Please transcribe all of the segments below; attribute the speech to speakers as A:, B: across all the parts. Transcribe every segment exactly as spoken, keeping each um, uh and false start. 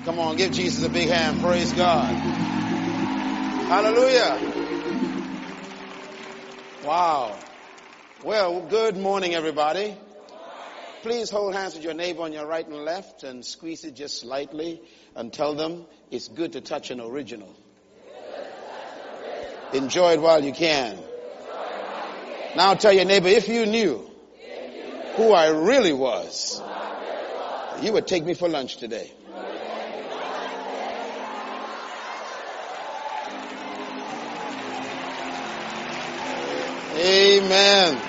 A: Come on, give Jesus a big hand. Praise God. Hallelujah. Wow. Well, good morning, everybody. Please hold hands with your neighbor on your right and left and squeeze it just slightly and tell them it's good to touch an original. Enjoy it while you can. Now tell your neighbor, if you knew who I really was, you would take me for lunch today. Amen.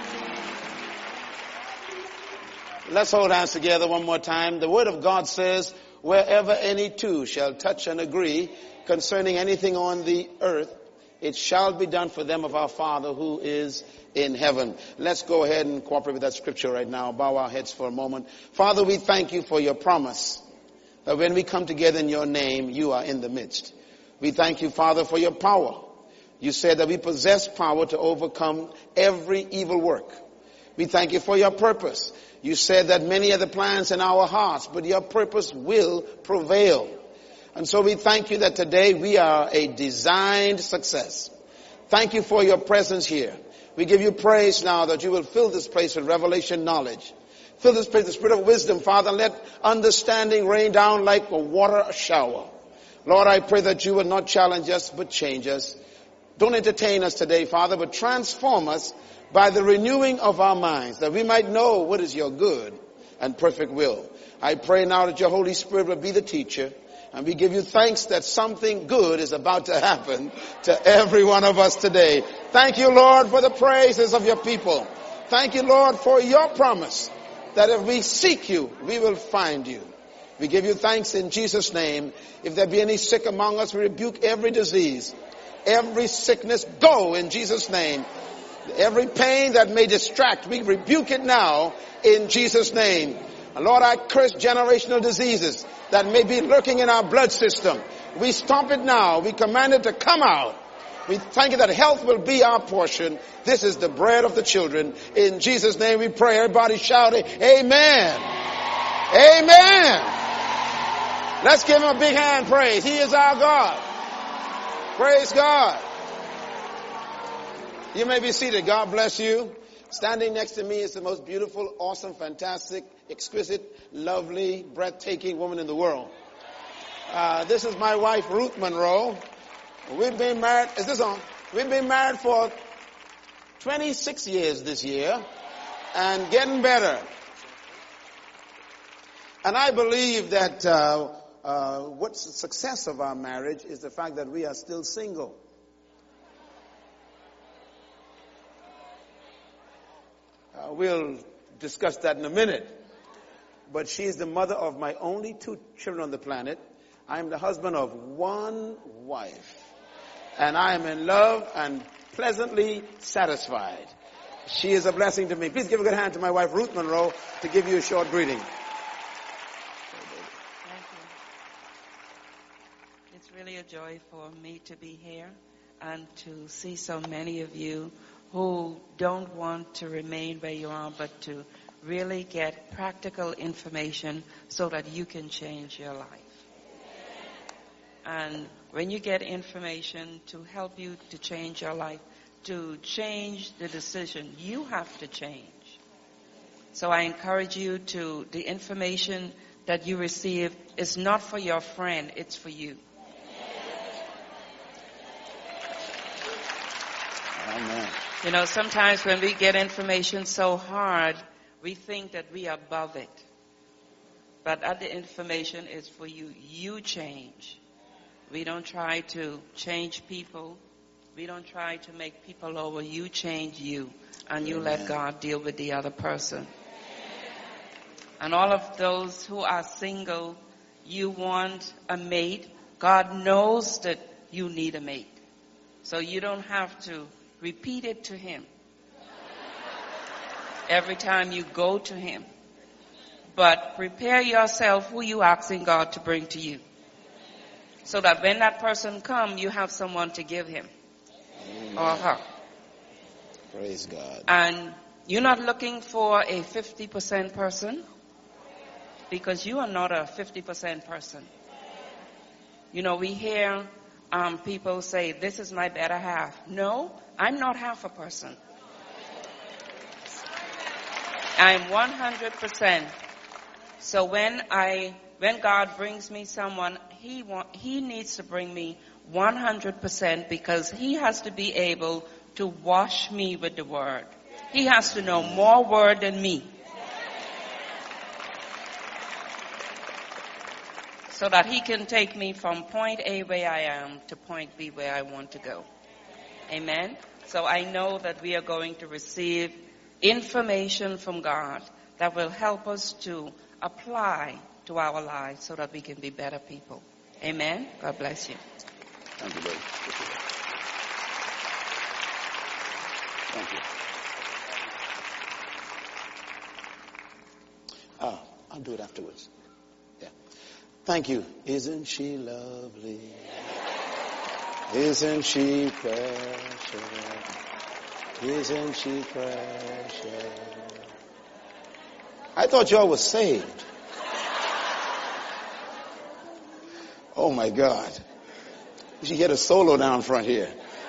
A: Let's hold hands together one more time. The Word of God says, wherever any two shall touch and agree concerning anything on the earth, it shall be done for them of our Father who is in heaven. Let's go ahead and cooperate with that scripture right now. Bow our heads for a moment. Father, we thank you for your promise that when we come together in your name, you are in the midst. We thank you, Father, for your power. You said that we possess power to overcome every evil work. We thank you for your purpose. You said that many are the plans in our hearts, but your purpose will prevail. And so we thank you that today we are a designed success. Thank you for your presence here. We give you praise now that you will fill this place with revelation knowledge. Fill this place with the spirit of wisdom, Father. Let understanding rain down like a water shower. Lord, I pray that you will not challenge us, but change us. Don't entertain us today, Father, but transform us by the renewing of our minds, that we might know what is your good and perfect will. I pray now that your Holy Spirit will be the teacher, and we give you thanks that something good is about to happen to every one of us today. Thank you, Lord, for the praises of your people. Thank you, Lord, for your promise that if we seek you, we will find you. We give you thanks in Jesus' name. If there be any sick among us, we rebuke every disease. Every sickness, go in Jesus' name. Every pain that may distract, we rebuke it now in Jesus' name. And Lord, I curse generational diseases that may be lurking in our blood system. We stop it now. We command it to come out. We thank you that health will be our portion. This is the bread of the children. In Jesus' name we pray. Everybody shouting, amen. Amen. Let's give him a big hand praise. He is our God. Praise God. You may be seated. God bless you. Standing next to me is the most beautiful, awesome, fantastic, exquisite, lovely, breathtaking woman in the world. Uh, this is my wife, Ruth Monroe. We've been married, is this on? We've been married for twenty-six years this year and getting better. And I believe that uh, uh, what's the success of our marriage is the fact that we are still single. Uh, we'll discuss that in a minute. But she is the mother of my only two children on the planet. I am the husband of one wife. And I am in love and pleasantly satisfied. She is a blessing to me. Please give a good hand to my wife, Ruth Monroe, to give you a short greeting.
B: Thank you. It's really a joy for me to be here and to see so many of you who don't want to remain where you are, but to really get practical information so that you can change your life. And when you get information to help you to change your life, to change the decision, you have to change. So I encourage you to, the information that you receive is not for your friend, it's for you.
A: Amen.
B: You know, sometimes when we get information so hard, we think that we are above it. But other information is for you. You change. We don't try to change people. We don't try to make people over. You change you. And you Amen. Let God deal with the other person. And all of those who are single, you want a mate. God knows that you need a mate. So you don't have to repeat it to him every time you go to him. But prepare yourself who you asking God to bring to you. So that when that person comes, you have someone to give him. Amen. Or her.
A: Praise God.
B: And you're not looking for a fifty percent person, because you are not a fifty percent person. You know, we hear um, people say, this is my better half. No, I'm not half a person. I'm one hundred percent. So when I, when God brings me someone, he want, he needs to bring me one hundred percent because he has to be able to wash me with the word. He has to know more word than me. So that he can take me from point A where I am to point B where I want to go. Amen. So I know that we are going to receive information from God that will help us to apply to our lives so that we can be better people. Amen. God bless you.
A: Thank you, Lord. Thank you. Oh, I'll do it afterwards. Yeah. Thank you. Isn't she lovely? Isn't she precious? Isn't she precious? I thought y'all was saved. Oh my God. You should get a solo down front here.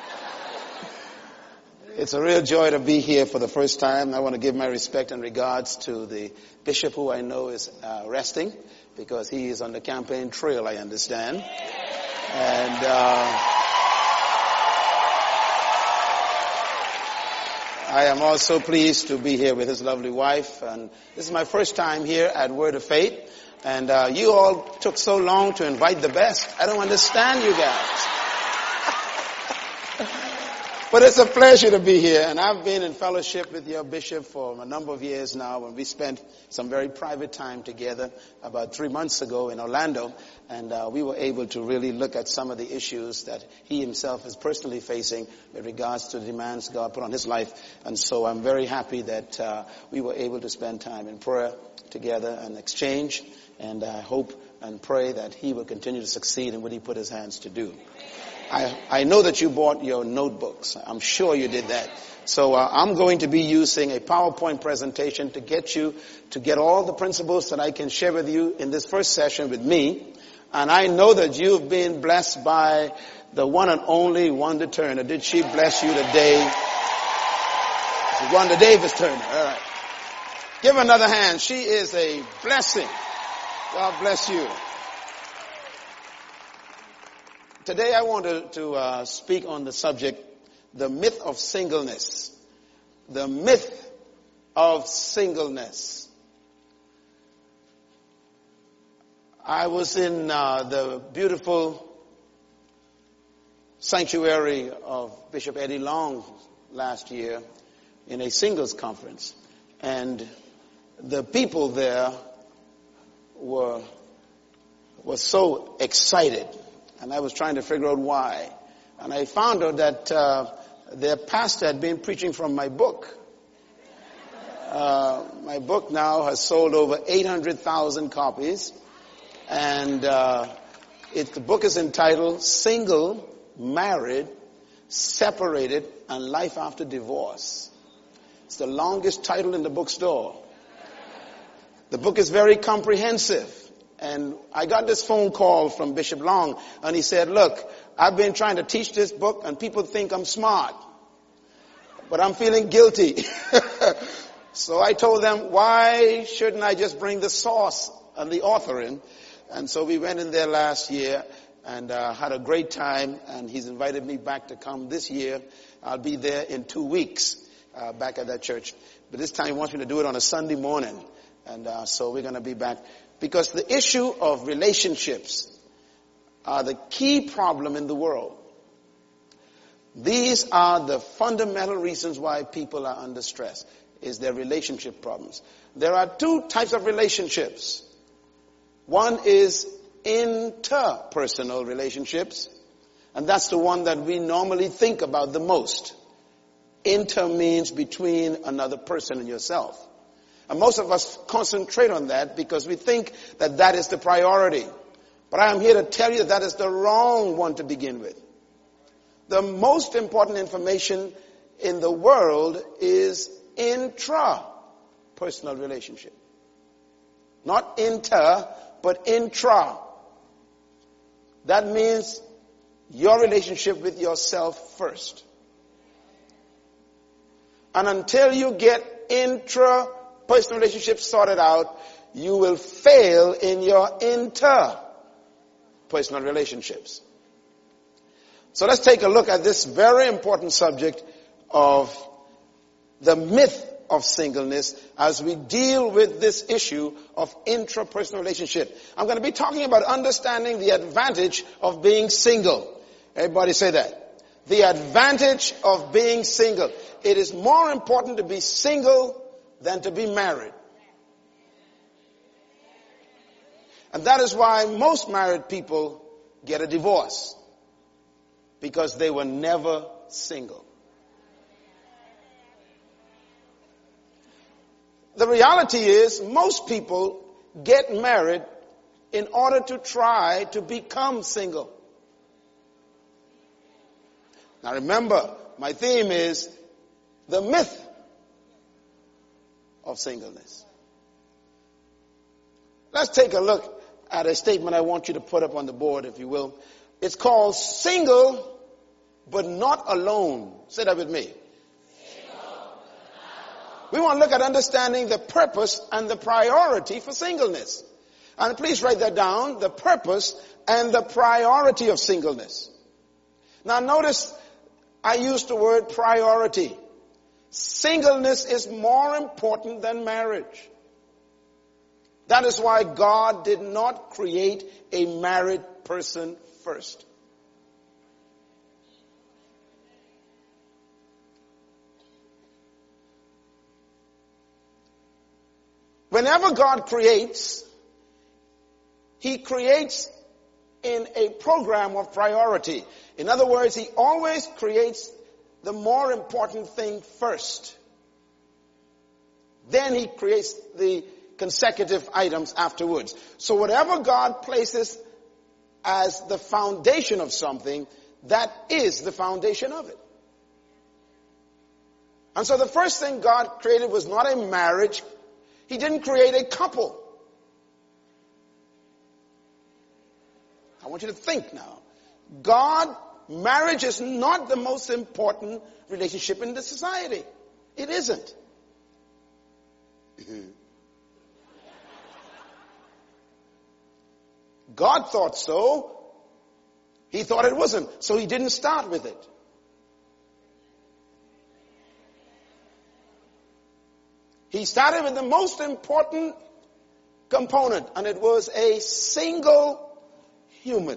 A: It's a real joy to be here for the first time. I want to give my respect and regards to the bishop who I know is uh, resting because he is on the campaign trail, I understand. And uh, I am also pleased to be here with his lovely wife. And this is my first time here at Word of Faith. And uh, you all took so long to invite the best. I don't understand you guys. But it's a pleasure to be here. And I've been in fellowship with your bishop for a number of years now. And we spent some very private time together about three months ago in Orlando. And uh, we were able to really look at some of the issues that he himself is personally facing with regards to the demands God put on his life. And so I'm very happy that uh, we were able to spend time in prayer together and exchange. And I hope and pray that he will continue to succeed in what he put his hands to do. I, I know that you bought your notebooks. I'm sure you did that. So uh, I'm going to be using a PowerPoint presentation to get you to get all the principles that I can share with you in this first session with me. And I know that you've been blessed by the one and only Wanda Turner. Did she bless you today? Wanda Davis Turner. All right. Give her another hand. She is a blessing. God bless you. Today I want to, to uh, speak on the subject, the myth of singleness. The myth of singleness. I was in uh, the beautiful sanctuary of Bishop Eddie Long last year in a singles conference. And the people there were, were so excited. And I was trying to figure out why. And I found out that uh, their pastor had been preaching from my book. Uh, my book now has sold over eight hundred thousand copies. And uh, it, the book is entitled Single, Married, Separated, and Life After Divorce. It's the longest title in the bookstore. The book is very comprehensive. And I got this phone call from Bishop Long, and he said, look, I've been trying to teach this book, and people think I'm smart. But I'm feeling guilty. So I told them, why shouldn't I just bring the source and the author in? And so we went in there last year and uh, had a great time, and he's invited me back to come this year. I'll be there in two weeks uh, back at that church. But this time he wants me to do it on a Sunday morning. And uh, so we're going to be back. Because the issue of relationships are the key problem in the world. These are the fundamental reasons why people are under stress, is their relationship problems. There are two types of relationships. One is interpersonal relationships, and that's the one that we normally think about the most. Inter means between another person and yourself. And most of us concentrate on that because we think that that is the priority. But I am here to tell you that that is the wrong one to begin with. The most important information in the world is intra-personal relationship. Not inter, but intra. That means your relationship with yourself first. And until you get intra-personal relationships sorted out, you will fail in your inter-personal relationships. So let's take a look at this very important subject of the myth of singleness as we deal with this issue of intrapersonal relationship. I'm going to be talking about understanding the advantage of being single. Everybody say that. The advantage of being single. It is more important to be single than to be married. And that is why most married people get a divorce. Because they were never single. The reality is most people get married in order to try to become single. Now remember, my theme is the myth of singleness. Let's take a look at a statement I want you to put up on the board, if you will. It's called Single but Not Alone. Say that with me. We want to look at understanding the purpose and the priority for singleness. And please write that down, the purpose and the priority of singleness. Now notice I used the word priority. Singleness is more important than marriage. That is why God did not create a married person first. Whenever God creates, He creates in a program of priority. In other words, He always creates the more important thing first. Then He creates the consecutive items afterwards. So whatever God places as the foundation of something, that is the foundation of it. And so the first thing God created was not a marriage. He didn't create a couple. I want you to think now. God, marriage is not the most important relationship in the society. It isn't. God thought so. He thought it wasn't. So He didn't start with it. He started with the most important component, and it was a single human.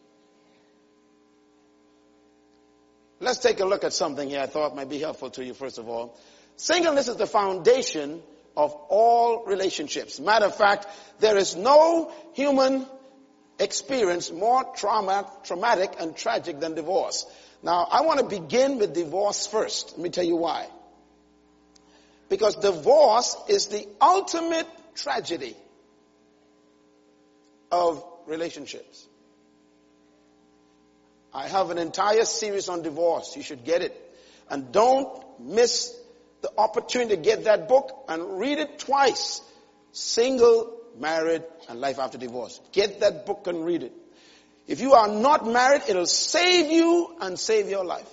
A: Let's take a look at something here I thought might be helpful to you, first of all. Singleness is the foundation of all relationships. Matter of fact, there is no human experience more trauma, traumatic and tragic than divorce. Now, I want to begin with divorce first. Let me tell you why. Because divorce is the ultimate tragedy of relationships. I have an entire series on divorce. You should get it. And don't miss the opportunity to get that book and read it twice. Single, Married, and Life After Divorce. Get that book and read it. If you are not married, it'll save you and save your life.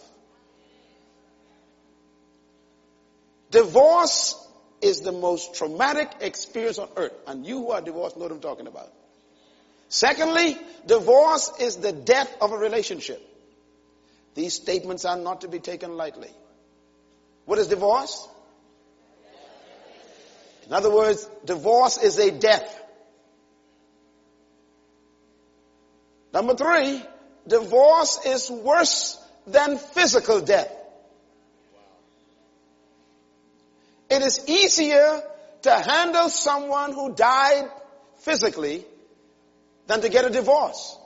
A: Divorce is the most traumatic experience on earth. And you who are divorced know what I'm talking about. Secondly, divorce is the death of a relationship. These statements are not to be taken lightly. What is divorce? In other words, divorce is a death. Number three, divorce is worse than physical death. It is easier to handle someone who died physically than to get a divorce.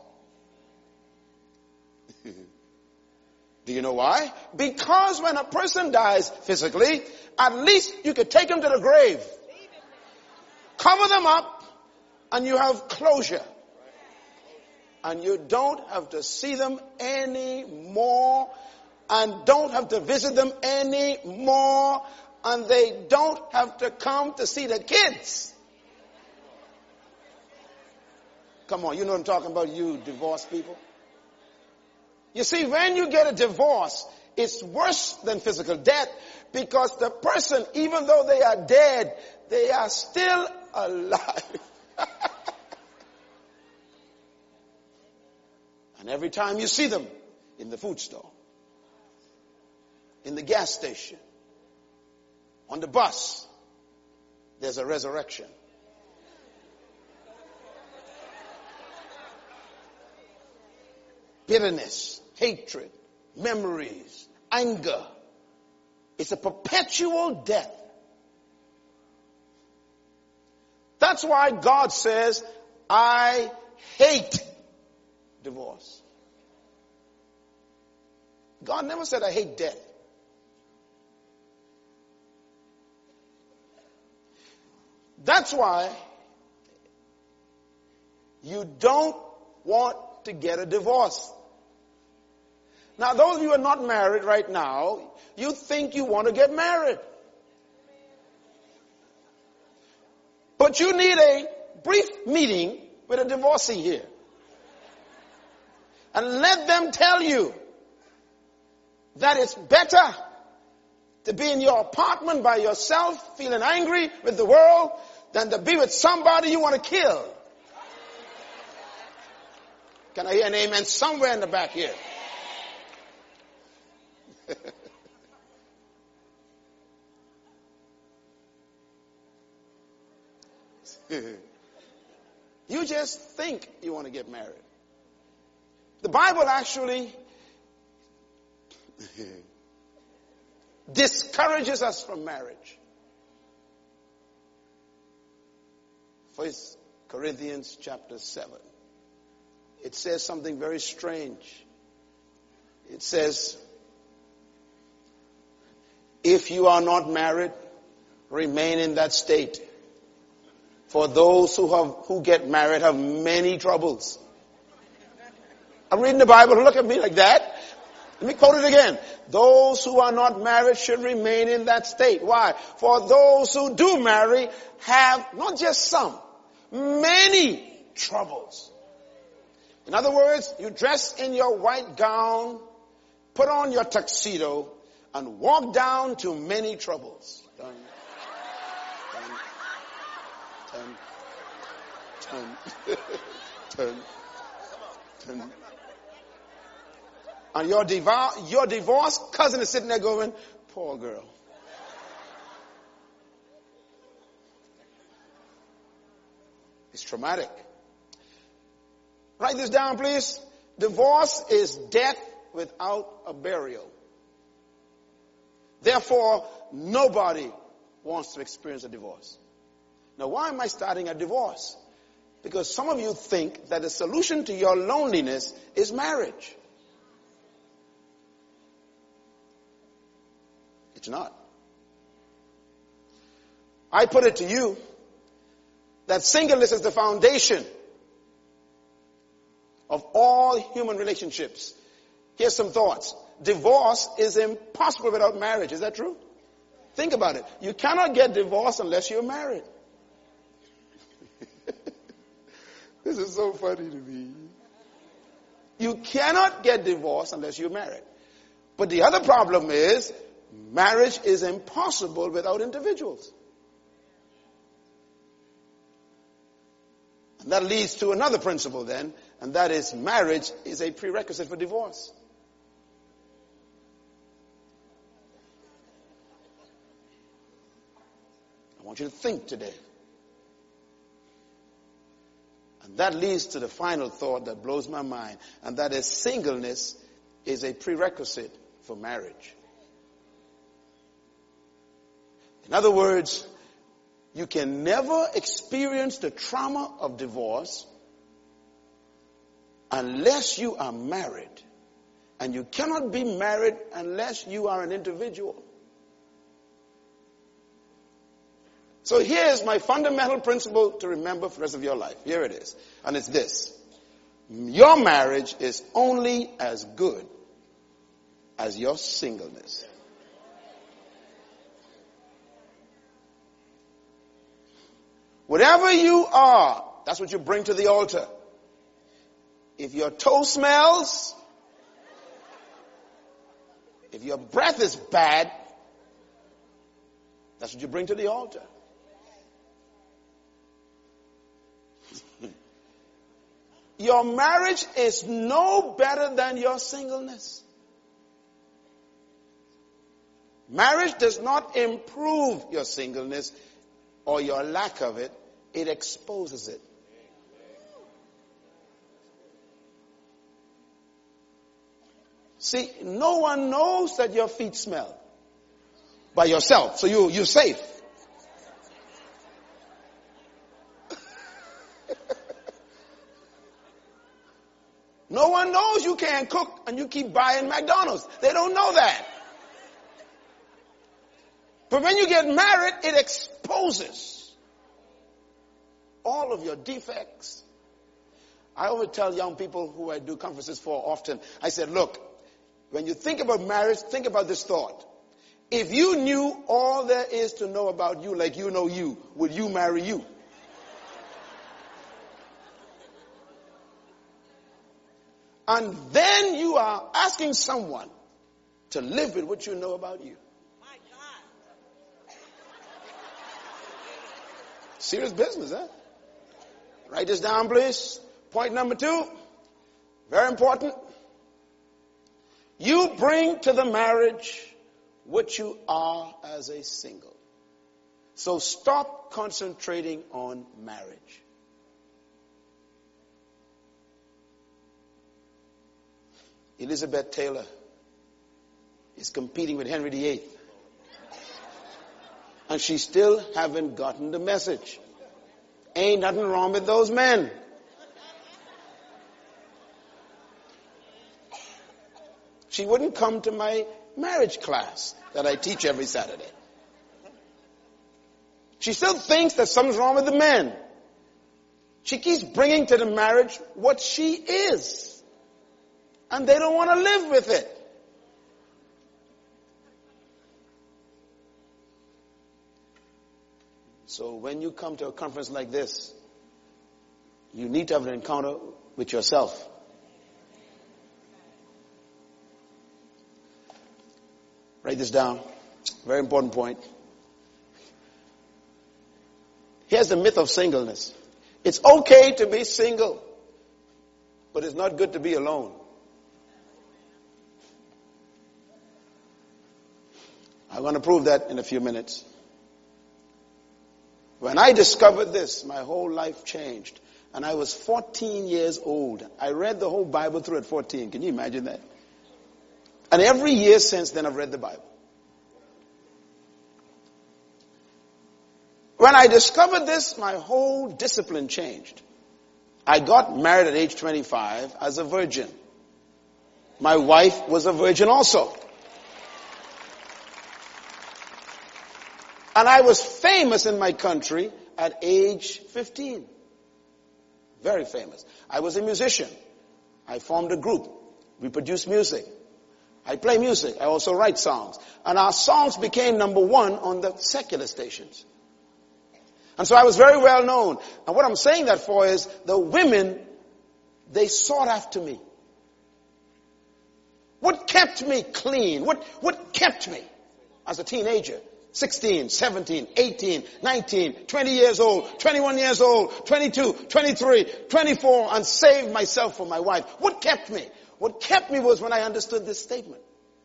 A: Do you know why? Because when a person dies physically, at least you could take them to the grave, cover them up, and you have closure. And you don't have to see them anymore, and don't have to visit them anymore, and they don't have to come to see the kids. Come on, you know what I'm talking about, you divorced people. You see, when you get a divorce, it's worse than physical death because the person, even though they are dead, they are still alive. And every time you see them in the food store, in the gas station, on the bus, there's a resurrection. Bitterness, hatred, memories, anger. It's a perpetual death. That's why God says, I hate divorce. God never said, I hate death. That's why you don't want to get a divorce. Now, those of you who are not married right now, you think you want to get married. But you need a brief meeting with a divorcee here. And let them tell you that it's better to be in your apartment by yourself, feeling angry with the world, than to be with somebody you want to kill. Can I hear an amen somewhere in the back here? You just think you want to get married. The Bible actually discourages us from marriage. First Corinthians chapter seven. It says something very strange. It says, if you are not married, remain in that state. For those who have who get married have many troubles. I'm reading the Bible. Look at me like that. Let me quote it again. Those who are not married should remain in that state. Why? For those who do marry have not just some, many troubles. In other words, you dress in your white gown, put on your tuxedo, and walk down to many troubles. Dun, dun, dun, dun, dun, dun. And your, devo- your divorced cousin is sitting there going, poor girl. It's traumatic. Write this down, please. Divorce is death without a burial. Therefore, nobody wants to experience a divorce. Now, why am I starting a divorce? Because some of you think that the solution to your loneliness is marriage. It's not. I put it to you that singleness is the foundation of all human relationships. Here's some thoughts. Divorce is impossible without marriage. Is that true? Think about it. You cannot get divorced unless you're married. This is so funny to me. You cannot get divorced unless you're married. But the other problem is, marriage is impossible without individuals. And that leads to another principle then, and that is marriage is a prerequisite for divorce. I want you to think today. And that leads to the final thought that blows my mind, and that is singleness is a prerequisite for marriage. In other words, you can never experience the trauma of divorce unless you are married. And you cannot be married unless you are an individual. So here's my fundamental principle to remember for the rest of your life. Here it is. And it's this. Your marriage is only as good as your singleness. Whatever you are, that's what you bring to the altar. if your toe smells, if your breath is bad, that's what you bring to the altar. Your marriage is no better than your singleness. Marriage does not improve your singleness or your lack of it. It exposes it. See, no one knows that your feet smell by yourself, so you, you're safe. No one knows you can't cook and you keep buying McDonald's. They don't know that. But when you get married, it exposes all of your defects. I always tell young people who I do conferences for often, I said, look, when you think about marriage, think about this thought. If you knew all there is to know about you like you know you, would you marry you? And then you are asking someone to live with what you know about you. My God. Serious business, huh? Write this down, please. Point number two. Very important. You bring to the marriage what you are as a single. So stop concentrating on marriage. Elizabeth Taylor is competing with Henry the Eighth. And she still haven't gotten the message. Ain't nothing wrong with those men. She wouldn't come to my marriage class that I teach every Saturday. She still thinks that something's wrong with the men. She keeps bringing to the marriage what she is. And they don't want to live with it. So when you come to a conference like this, you need to have an encounter with yourself. Write this down. Very important point. Here's the myth of singleness. It's okay to be single, but it's not good to be alone. I'm going to prove that in a few minutes. When I discovered this, my whole life changed. And I was fourteen years old. I read the whole Bible through at fourteen. Can you imagine that? And every year since then, I've read the Bible. When I discovered this, my whole discipline changed. I got married at age twenty-five as a virgin. My wife was a virgin also. And I was famous in my country at age fifteen. Very famous. I was a musician. I formed a group. We produced music. I play music. I also write songs. And our songs became number one on the secular stations. And so I was very well known. And what I'm saying that for is the women, they sought after me. What kept me clean? What, what kept me as a teenager? sixteen, seventeen, eighteen, nineteen, twenty years old, twenty-one years old, twenty-two, twenty-three, twenty-four, and saved myself for my wife. What kept me? What kept me was when I understood this statement.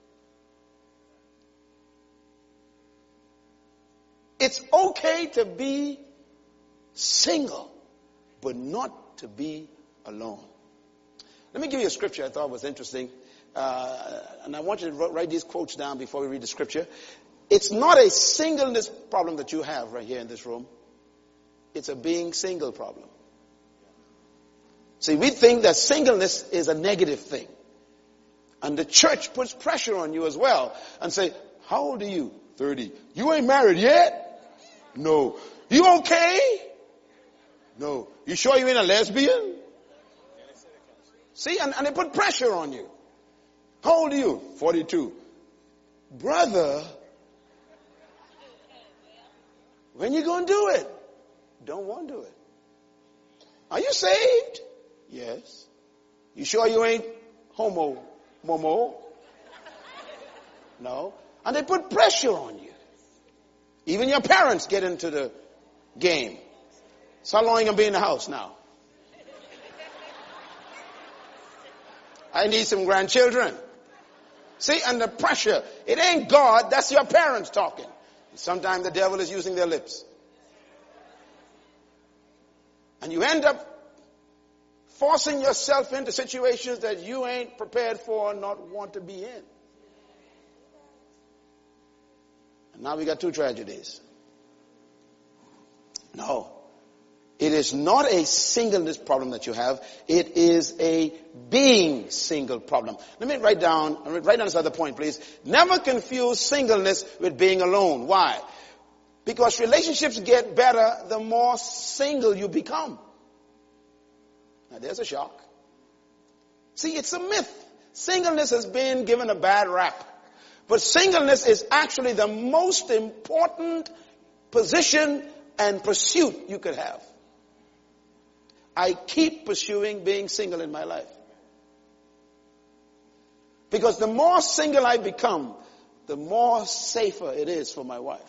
A: It's okay to be single, but not to be alone. Let me give you a scripture I thought was interesting. Uh, and I want you to write these quotes down before we read the scripture. It's not a singleness problem that you have right here in this room. It's a being single problem. See, we think that singleness is a negative thing. And the church puts pressure on you as well and say, how old are you? thirty. You ain't married yet? No. You okay? No. You sure you ain't a lesbian? See, and, and they put pressure on you. How old are you? forty-two. Brother, when you going to do it? Don't want to do it. Are you saved? Yes. You sure you ain't homo, momo? No. And they put pressure on you. Even your parents get into the game. So how long are you going to be in the house now? I need some grandchildren. See, under pressure. It ain't God, that's your parents talking. Sometimes the devil is using their lips. And you end up forcing yourself into situations that you ain't prepared for or not want to be in. And now we got two tragedies. No. It is not a singleness problem that you have. It is a being single problem. Let me write down, write down this other point, please. Never confuse singleness with being alone. Why? Because relationships get better the more single you become. Now there's a shock. See, it's a myth. Singleness has been given a bad rap. But singleness is actually the most important position and pursuit you could have. I keep pursuing being single in my life. Because the more single I become, the more safer it is for my wife.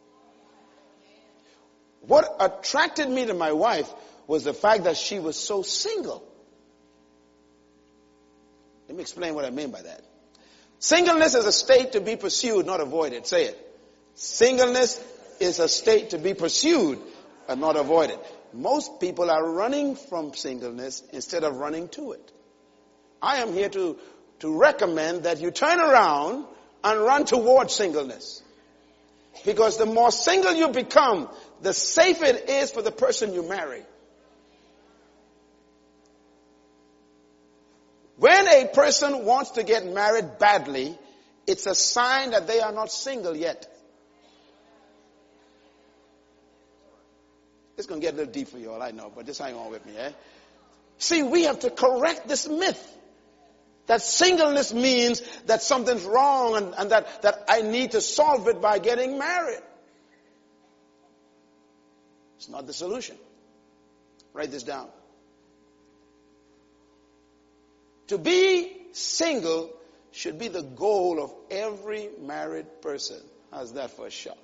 A: What attracted me to my wife was the fact that she was so single. Let me explain what I mean by that. Singleness is a state to be pursued, not avoided. Say it. Singleness is a state to be pursued and not avoided. Most people are running from singleness instead of running to it. I am here to, to recommend that you turn around and run towards singleness. Because the more single you become, the safer it is for the person you marry. When a person wants to get married badly, it's a sign that they are not single yet. It's going to get a little deep for you all, I know, but just hang on with me, eh? See, we have to correct this myth that singleness means that something's wrong and, and that, that I need to solve it by getting married. It's not the solution. Write this down. To be single should be the goal of every married person. How's that for a shock?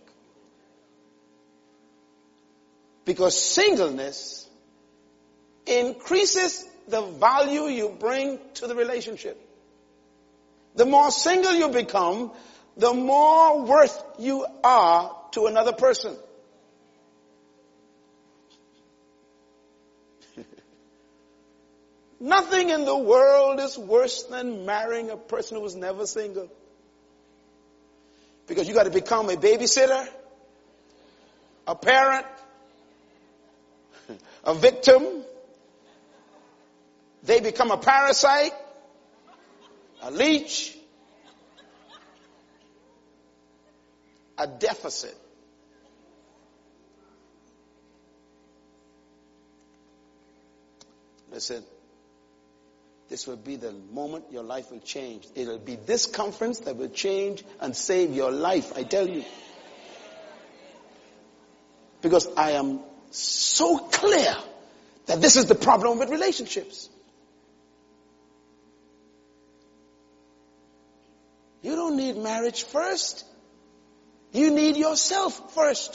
A: Because singleness increases the value you bring to the relationship. The more single you become, the more worth you are to another person. Nothing in the world is worse than marrying a person who was never single. Because you got to become a babysitter, a parent, a victim. They become a parasite, a leech, a deficit. Listen, this will be the moment your life will change. It'll be this conference that will change and save your life, I tell you. Because I am so clear that this is the problem with relationships. You don't need marriage first. You need yourself first.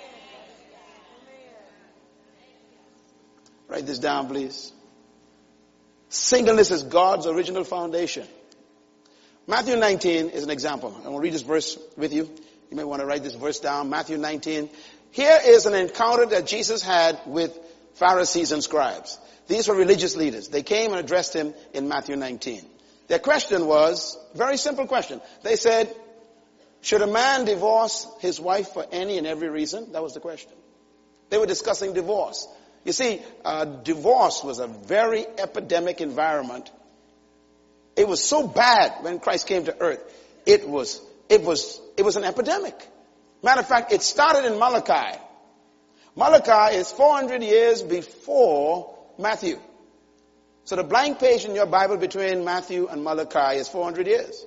A: Write this down, please. Singleness is God's original foundation. Matthew nineteen is an example. I'm going to read this verse with you. You may want to write this verse down. Matthew nineteen. Here is an encounter that Jesus had with Pharisees and scribes. These were religious leaders. They came and addressed him in Matthew nineteen. Their question was, very simple question. They said, should a man divorce his wife for any and every reason? That was the question. They were discussing divorce. You see, uh, divorce was a very epidemic environment. It was so bad when Christ came to earth. It was, it was, it was an epidemic. Matter of fact, it started in Malachi. Malachi is four hundred years before Matthew. So the blank page in your Bible between Matthew and Malachi is four hundred years.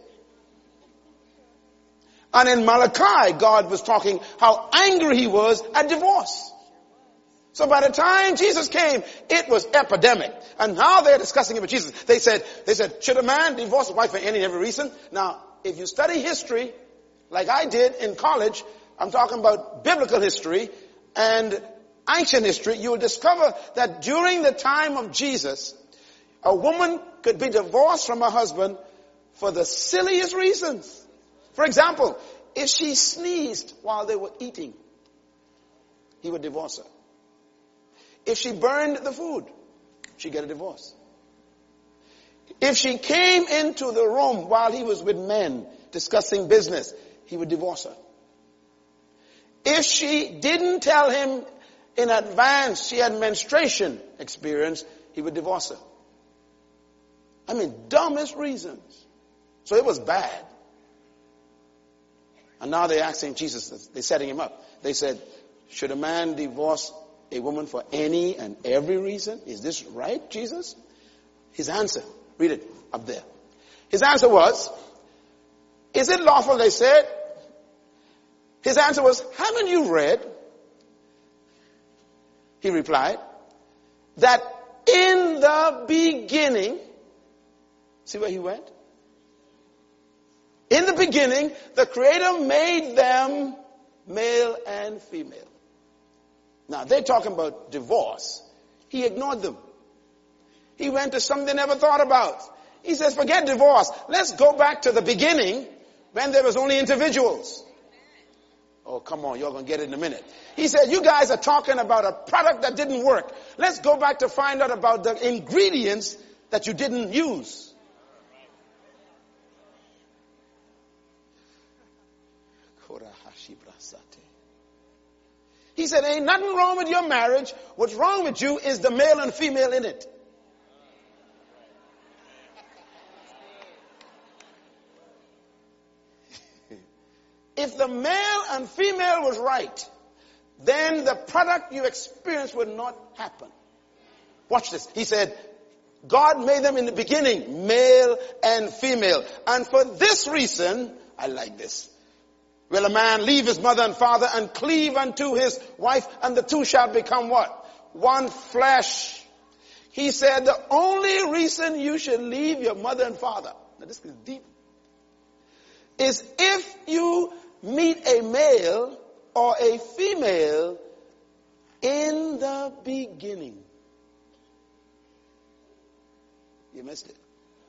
A: And in Malachi, God was talking how angry he was at divorce. So by the time Jesus came, it was epidemic. And now they're discussing it with Jesus. They said, they said, should a man divorce his wife for any and every reason? Now, if you study history, like I did in college, I'm talking about biblical history and ancient history, you will discover that during the time of Jesus, a woman could be divorced from her husband for the silliest reasons. For example, if she sneezed while they were eating, he would divorce her. If she burned the food, she'd get a divorce. If she came into the room while he was with men discussing business, he would divorce her. If she didn't tell him in advance she had menstruation experience, he would divorce her. I mean, dumbest reasons. So it was bad. And now they're asking Jesus, they're setting him up. They said, should a man divorce a woman for any and every reason? Is this right, Jesus? His answer, read it up there. His answer was, is it lawful, they said. His answer was, haven't you read? He replied, that in the beginning, see where he went? In the beginning, the Creator made them male and female. Now, they're talking about divorce. He ignored them. He went to something they never thought about. He says, forget divorce. Let's go back to the beginning when there was only individuals. Oh, come on, you're going to get it in a minute. He said, you guys are talking about a product that didn't work. Let's go back to find out about the ingredients that you didn't use. He said, ain't nothing wrong with your marriage. What's wrong with you is the male and female in it. If the male and female was right, then the product you experience would not happen. Watch this. He said, God made them in the beginning, male and female. And for this reason, I like this. Will a man leave his mother and father and cleave unto his wife, and the two shall become what? One flesh. He said the only reason you should leave your mother and father, now this is deep, is if you meet a male or a female in the beginning. You missed it.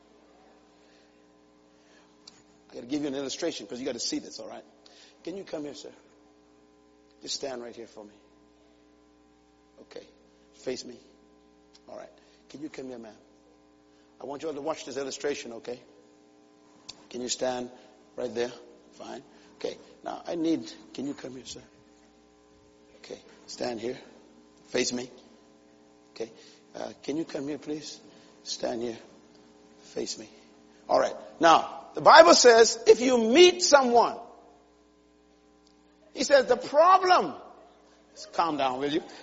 A: I got to give you an illustration because you got to see this, all right? Can you come here, sir? Just stand right here for me. Okay. Face me. All right. Can you come here, ma'am? I want you all to watch this illustration, okay? Can you stand right there? Fine. Okay. Now, I need, can you come here, sir? Okay. Stand here. Face me. Okay. Uh, can you come here, please? Stand here. Face me. All right. Now, the Bible says if you meet someone, he says the problem, calm down, will you?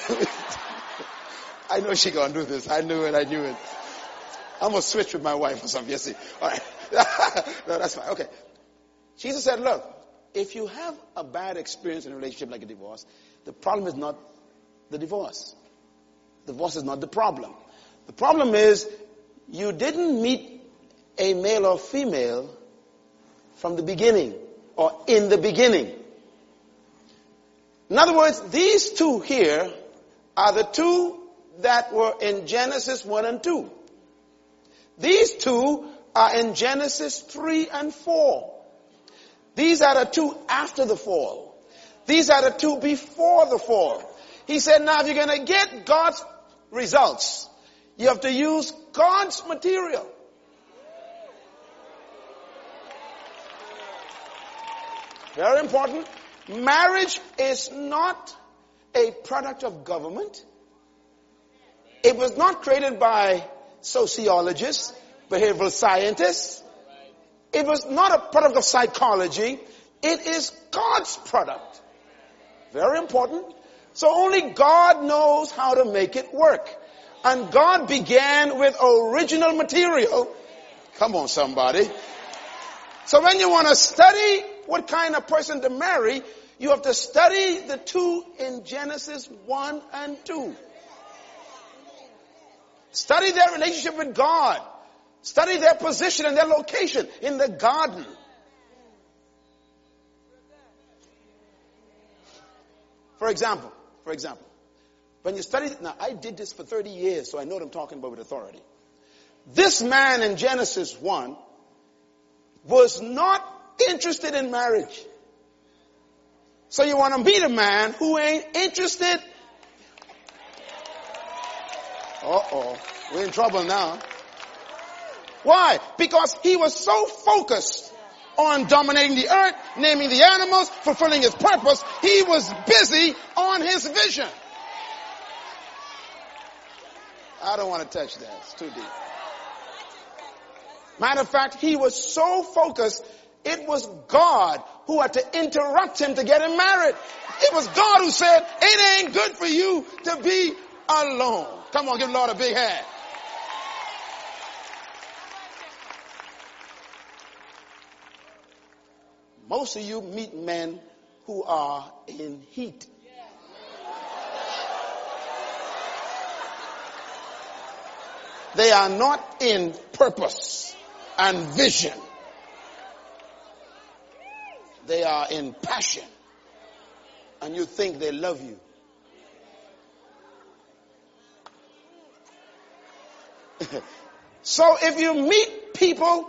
A: I know she's going to do this. I knew it. I knew it. I'm going to switch with my wife or something. You see. All right. No, that's fine. Okay. Jesus said, look, if you have a bad experience in a relationship like a divorce, the problem is not the divorce. Divorce is not the problem. The problem is you didn't meet a male or female from the beginning or in the beginning. In other words, these two here are the two that were in Genesis one and two. These two are in Genesis three and four. These are the two after the fall. These are the two before the fall. He said, now if you're going to get God's results, you have to use God's material. Very important. Marriage is not a product of government. It was not created by sociologists, behavioral scientists. It was not a product of psychology. It is God's product. Very important. So only God knows how to make it work. And God began with original material. Come on, somebody. So when you want to study what kind of person to marry, You have to study the two in Genesis one and two. Study their relationship with God. Study their position and their location in the garden. For example, for example, when you study, now I did this for thirty years, so I know what I'm talking about with authority. This man in Genesis one was not interested in marriage. So you want to meet a man who ain't interested? Uh-oh, we're in trouble now. Why? Because he was so focused on dominating the earth, naming the animals, fulfilling his purpose, he was busy on his vision. I don't want to touch that. It's too deep. Matter of fact, he was so focused, it was God who had to interrupt him to get him married. It was God who said, it ain't good for you to be alone. Come on, give the Lord a big hand. Most of you meet men who are in heat. They are not in purpose and vision. They are in passion. And you think they love you. So if you meet people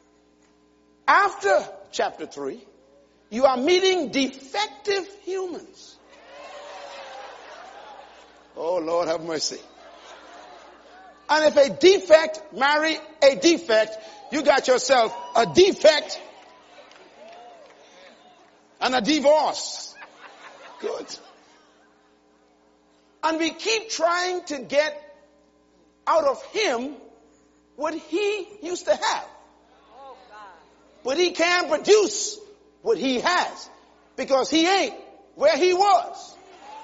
A: after chapter three, you are meeting defective humans. Oh, Lord have mercy. And if a defect marry a defect, you got yourself a defect and a divorce. Good. And we keep trying to get out of him what he used to have. But he can't produce what he has because he ain't where he was.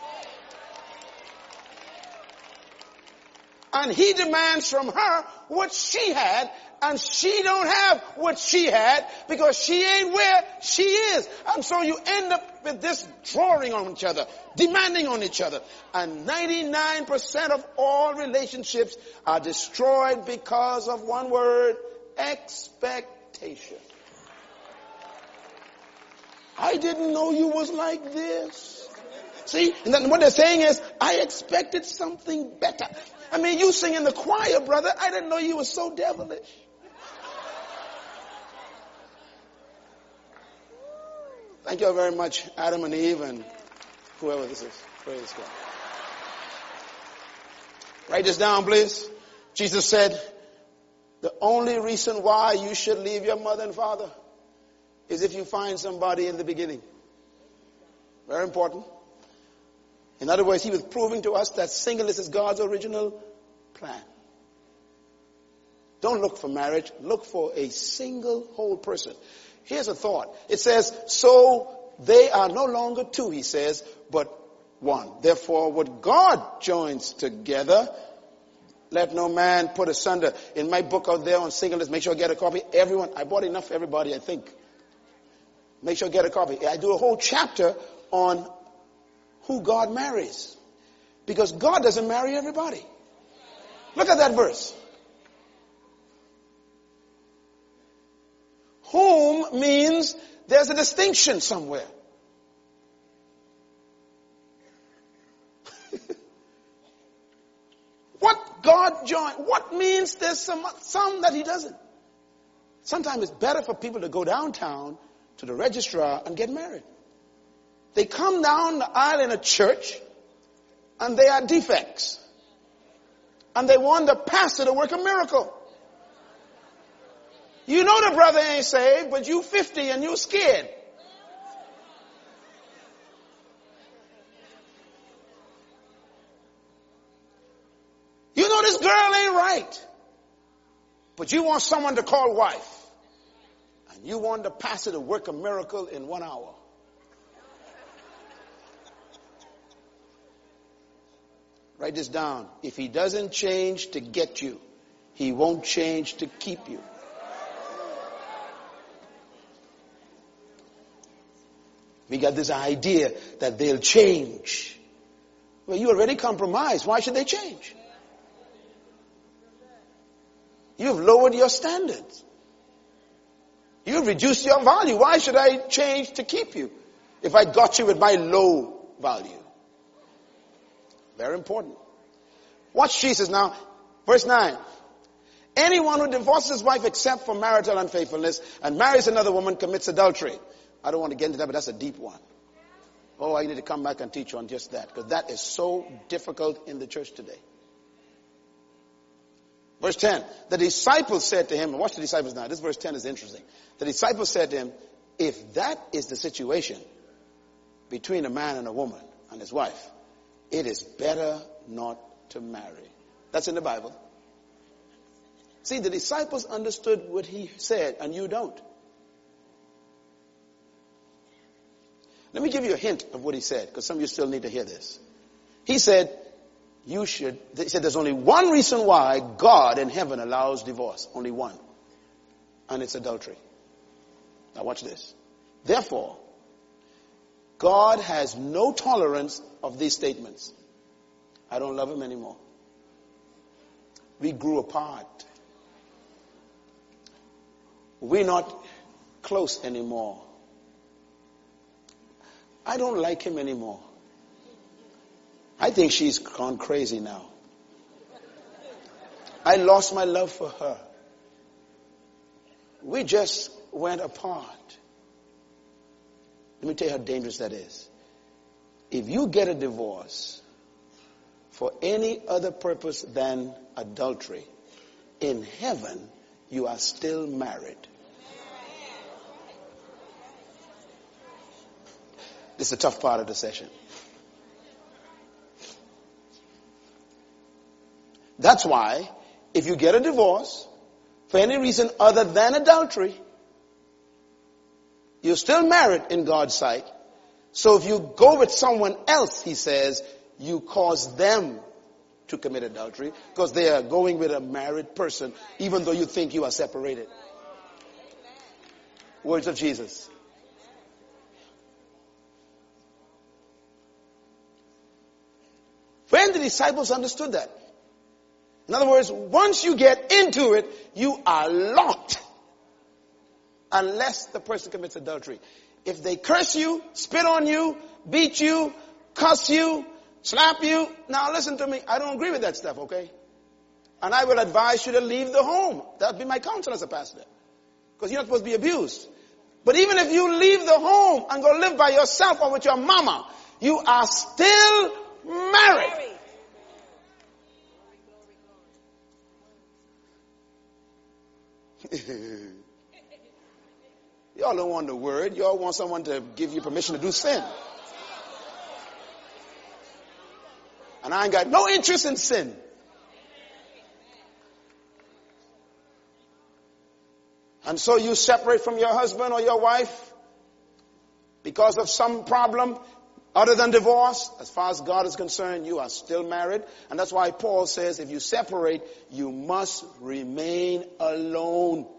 A: And he demands from her what she had, and she don't have what she had because she ain't where she is. And so you end up with this drawing on each other, demanding on each other. And ninety-nine percent of all relationships are destroyed because of one word, expectation. I didn't know you was like this. See, and then what they're saying is, I expected something better. I mean, you sing in the choir, brother. I didn't know you were so devilish. Thank you very much, Adam and Eve and whoever this is. Praise God. Write this down, please. Jesus said, the only reason why you should leave your mother and father is if you find somebody in the beginning. Very important. In other words, he was proving to us that singleness is God's original plan. Don't look for marriage. Look for a single whole person. Here's a thought. It says, so they are no longer two, he says, but one. Therefore, what God joins together, let no man put asunder. In my book out there on singleness, make sure I get a copy. Everyone, I bought enough for everybody, I think. Make sure I get a copy. I do a whole chapter on who God marries. Because God doesn't marry everybody. Look at that verse. Whom means there's a distinction somewhere. What God joined, what means there's some, some that he doesn't. Sometimes it's better for people to go downtown to the registrar and get married. They come down the aisle in a church and they are defects. And they want the pastor to work a miracle. You know the brother ain't saved, but you fifty and you scared. You know this girl ain't right, but you want someone to call wife. And you want the pastor to work a miracle in one hour. Write this down. If he doesn't change to get you, he won't change to keep you. We got this idea that they'll change. Well, you already compromised. Why should they change? You've lowered your standards. You've reduced your value. Why should I change to keep you if I got you with my low value? Very important. Watch Jesus now. Verse nine. Anyone who divorces his wife except for marital unfaithfulness and marries another woman commits adultery. I don't want to get into that, but that's a deep one. Oh, I need to come back and teach on just that, because that is so difficult in the church today. Verse ten. The disciples said to him, and watch the disciples now. This verse ten is interesting. The disciples said to him, if that is the situation between a man and a woman and his wife, it is better not to marry. That's in the Bible. See, the disciples understood what he said, and you don't. Let me give you a hint of what he said, because some of you still need to hear this. He said, you should, he said, there's only one reason why God in heaven allows divorce. Only one. And it's adultery. Now watch this. Therefore, God has no tolerance of these statements. I don't love him anymore. We grew apart. We're not close anymore. I don't like him anymore. I think she's gone crazy now. I lost my love for her. We just went apart. Let me tell you how dangerous that is. If you get a divorce for any other purpose than adultery, in heaven you are still married. This is the tough part of the session. That's why if you get a divorce for any reason other than adultery, you're still married in God's sight. So if you go with someone else, he says, you cause them to commit adultery because they are going with a married person, even though you think you are separated. Words of Jesus. When the disciples understood that, in other words, once you get into it, you are locked. Unless the person commits adultery. If they curse you, spit on you, beat you, cuss you, slap you. Now listen to me. I don't agree with that stuff, okay? And I will advise you to leave the home. That would be my counsel as a pastor. Because you're not supposed to be abused. But even if you leave the home and go live by yourself or with your mama, you are still married. Y'all don't want the word. Y'all want someone to give you permission to do sin. And I ain't got no interest in sin. And so you separate from your husband or your wife because of some problem other than divorce. As far as God is concerned, you are still married. And that's why Paul says if you separate, you must remain alone.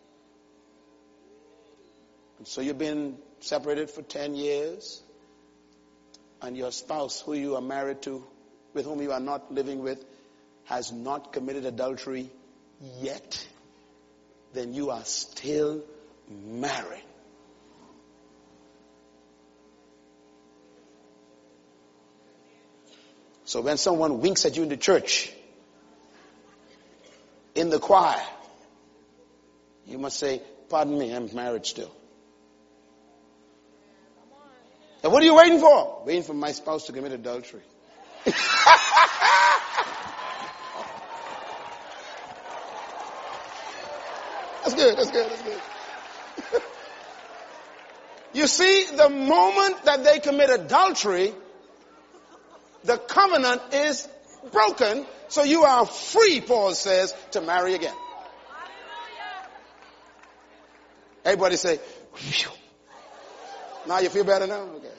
A: And so you've been separated for ten years. And your spouse, who you are married to, with whom you are not living with, has not committed adultery yet. Then you are still married. So when someone winks at you in the church, in the choir, you must say, pardon me, I'm married still. And what are you waiting for? Waiting for my spouse to commit adultery. That's good, that's good, that's good. You see, the moment that they commit adultery, the covenant is broken, so you are free, Paul says, to marry again. Everybody say, phew. Now you feel better now? Okay.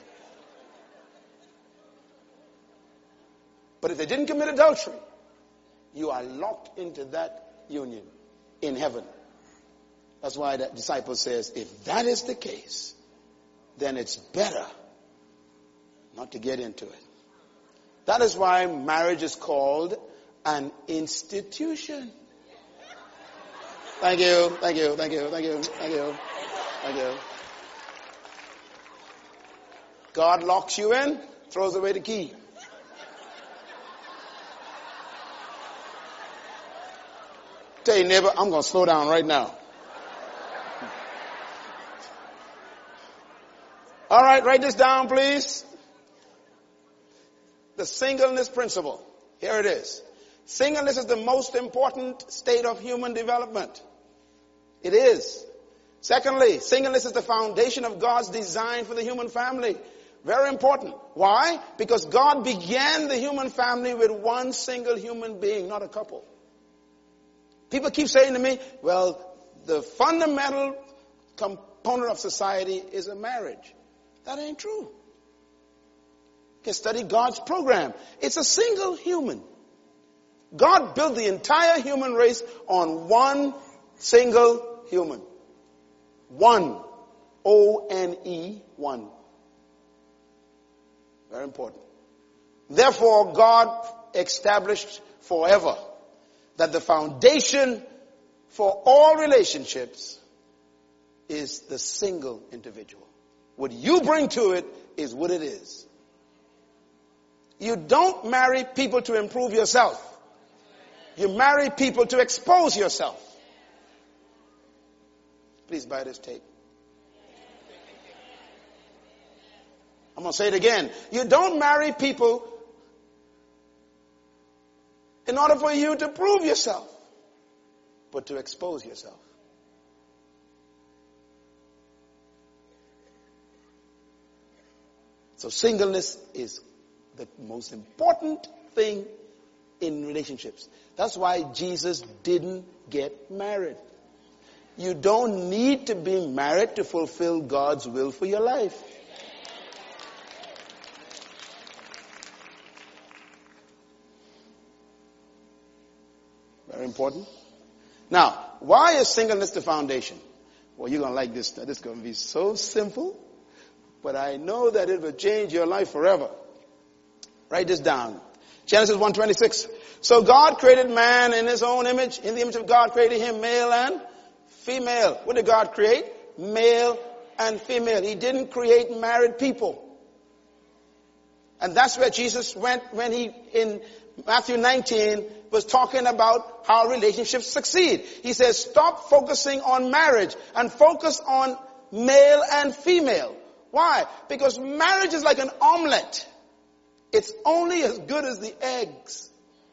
A: But if they didn't commit adultery, you are locked into that union in heaven. That's why that disciple says, if that is the case, then it's better not to get into it. That is why marriage is called an institution. Thank you, thank you, thank you, thank you, thank you, thank you. God locks you in, throws away the key. Tell your neighbor, I'm going to slow down right now. All right, write this down, please. The singleness principle. Here it is. Singleness is the most important state of human development. It is. Secondly, singleness is the foundation of God's design for the human family. Very important. Why? Because God began the human family with one single human being, not a couple. People keep saying to me, well, the fundamental component of society is a marriage. That ain't true. You can study God's program. It's a single human. God built the entire human race on one single human. One. O N E, one. Very important. Therefore, God established forever that the foundation for all relationships is the single individual. What you bring to it is what it is. You don't marry people to improve yourself. You marry people to expose yourself. Please buy this tape. I'm going to say it again. You don't marry people in order for you to prove yourself, but to expose yourself. So singleness is the most important thing in relationships. That's why Jesus didn't get married. You don't need to be married to fulfill God's will for your life. Very important. Now, why is singleness the foundation? Well, you're going to like this. This is going to be so simple, but I know that it will change your life forever. Write this down. Genesis one twenty-six. So God created man in his own image. In the image of God created him, male and female. What did God create? Male and female. He didn't create married people. And that's where Jesus went when he, in Matthew nineteen, was talking about how relationships succeed. He says, stop focusing on marriage and focus on male and female. Why? Because marriage is like an omelet. It's only as good as the eggs.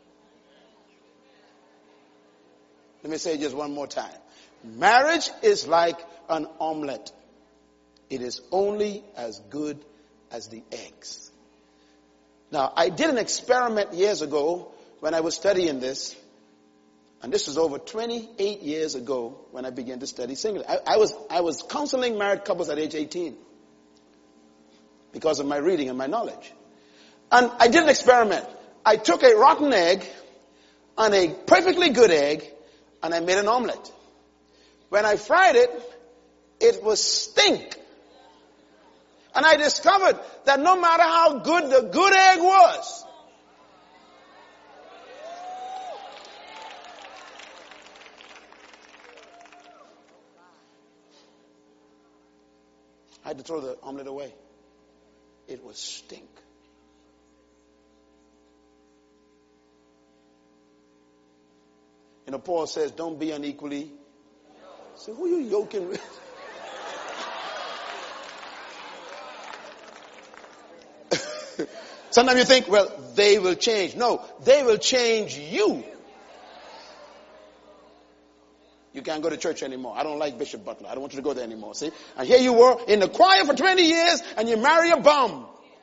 A: Let me say it just one more time. Marriage is like an omelet. It is only as good as the eggs. Now, I did an experiment years ago when I was studying this. And this was over twenty-eight years ago when I began to study singleness. I, I was, I was counseling married couples at age eighteen because of my reading and my knowledge. And I did an experiment. I took a rotten egg and a perfectly good egg and I made an omelet. When I fried it, it was stink. And I discovered that no matter how good the good egg was, I had to throw the omelet away. It was stink. You know, Paul says, don't be unequally. So who are you yoking with? Sometimes you think, well, they will change. No, they will change you. You can't go to church anymore. I don't like Bishop Butler. I don't want you to go there anymore. See? And here you were in the choir for twenty years and you marry a bum.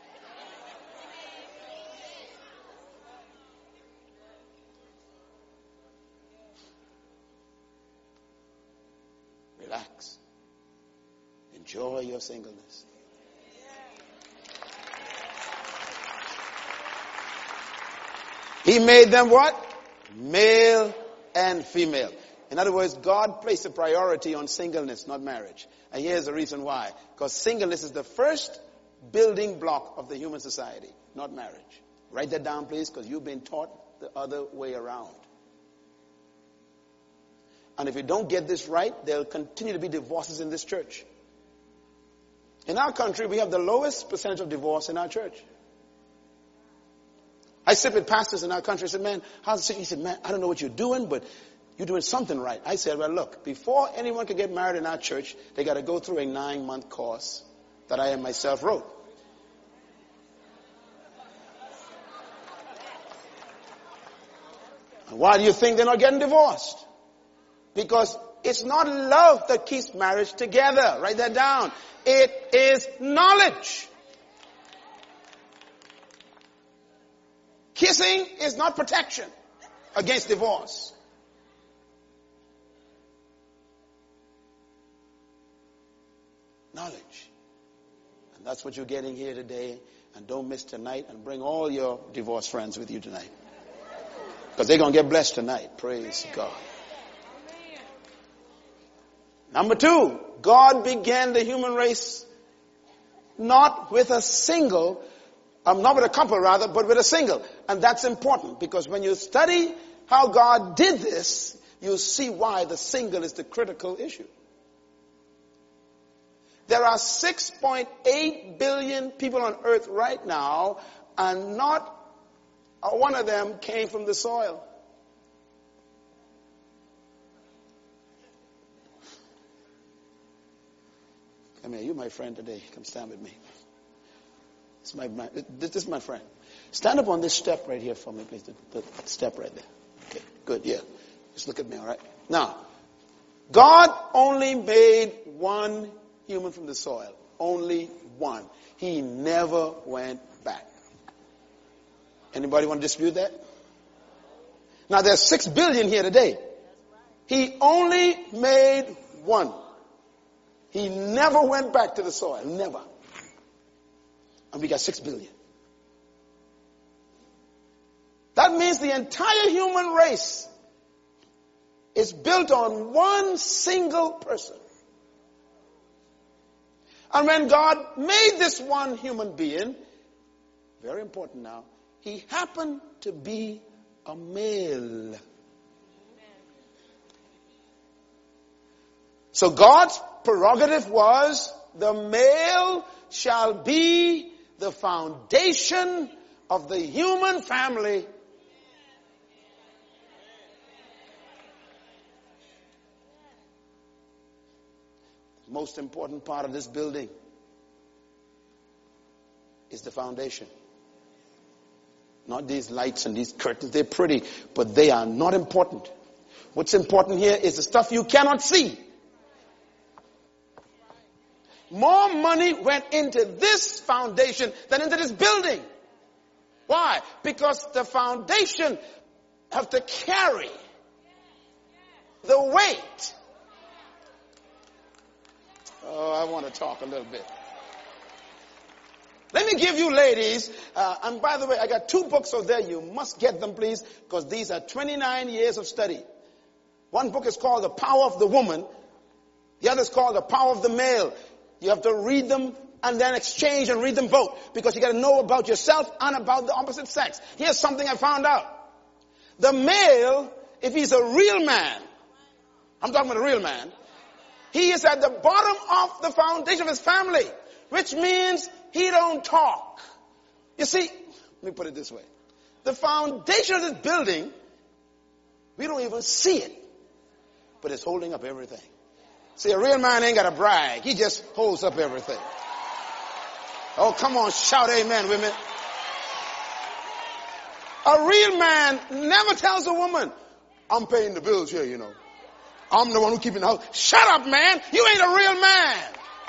A: Relax. Enjoy your singleness. He made them what? Male and female. In other words, God placed a priority on singleness, not marriage. And here's the reason why. Because singleness is the first building block of the human society, not marriage. Write that down, please, because you've been taught the other way around. And if you don't get this right, there'll continue to be divorces in this church. In our country, we have the lowest percentage of divorce in our church. I sit with pastors in our country. I said, man, how's the situation? He said, man, I don't know what you're doing, but you're doing something right. I said, well, look, before anyone can get married in our church, they got to go through a nine-month course that I myself wrote. And why do you think they're not getting divorced? Because it's not love that keeps marriage together. Write that down. It is knowledge. Kissing is not protection against divorce. Knowledge. And that's what you're getting here today. And don't miss tonight, and bring all your divorced friends with you tonight. Because they're going to get blessed tonight. Praise God. Number two, God began the human race not with a single, um, not with a couple rather, but with a single. And that's important, because when you study how God did this, you'll see why the single is the critical issue. There are six point eight billion people on earth right now, and not one of them came from the soil. Come here, you're my friend today. Come stand with me. This is my, my, this is my friend. Stand up on this step right here for me, please. The, the step right there. Okay, good, yeah. Just look at me, all right? Now, God only made one human from the soil. Only one. He never went back. Anybody want to dispute that? Now, there's six billion here today. He only made one. He never went back to the soil. Never. And we got six billion. That means the entire human race is built on one single person. And when God made this one human being, very important now, he happened to be a male. So God's prerogative was, the male shall be the foundation of the human family. The most important part of this building is the foundation. Not these lights and these curtains. They're pretty, but they are not important. What's important here is the stuff you cannot see. More money went into this foundation than into this building. Why? Because the foundation have to carry the weight. Oh, I want to talk a little bit. Let me give you ladies, uh, and by the way, I got two books over there. You must get them, please, because these are twenty-nine years of study. One book is called The Power of the Woman. The other is called The Power of the Male. You have to read them and then exchange and read them both, because you got to know about yourself and about the opposite sex. Here's something I found out. The male, if he's a real man, I'm talking about a real man, he is at the bottom of the foundation of his family, which means he don't talk. You see, let me put it this way. The foundation of this building, we don't even see it, but it's holding up everything. See, a real man ain't got to brag. He just holds up everything. Oh, come on, shout amen, women. A real man never tells a woman, I'm paying the bills here, you know. I'm the one who keeping the house. Shut up, man. You ain't a real man.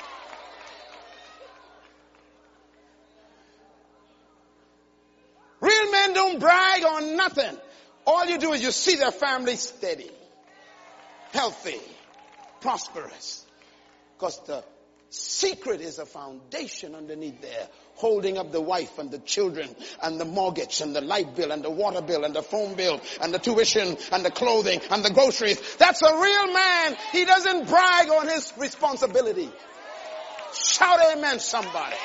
A: Real men don't brag on nothing. All you do is you see their family steady, healthy, prosperous. Because the Secret is a foundation underneath there, holding up the wife and the children and the mortgage and the light bill and the water bill and the phone bill and the tuition and the clothing and the groceries. That's a real man. He doesn't brag on his responsibility. Shout amen, somebody.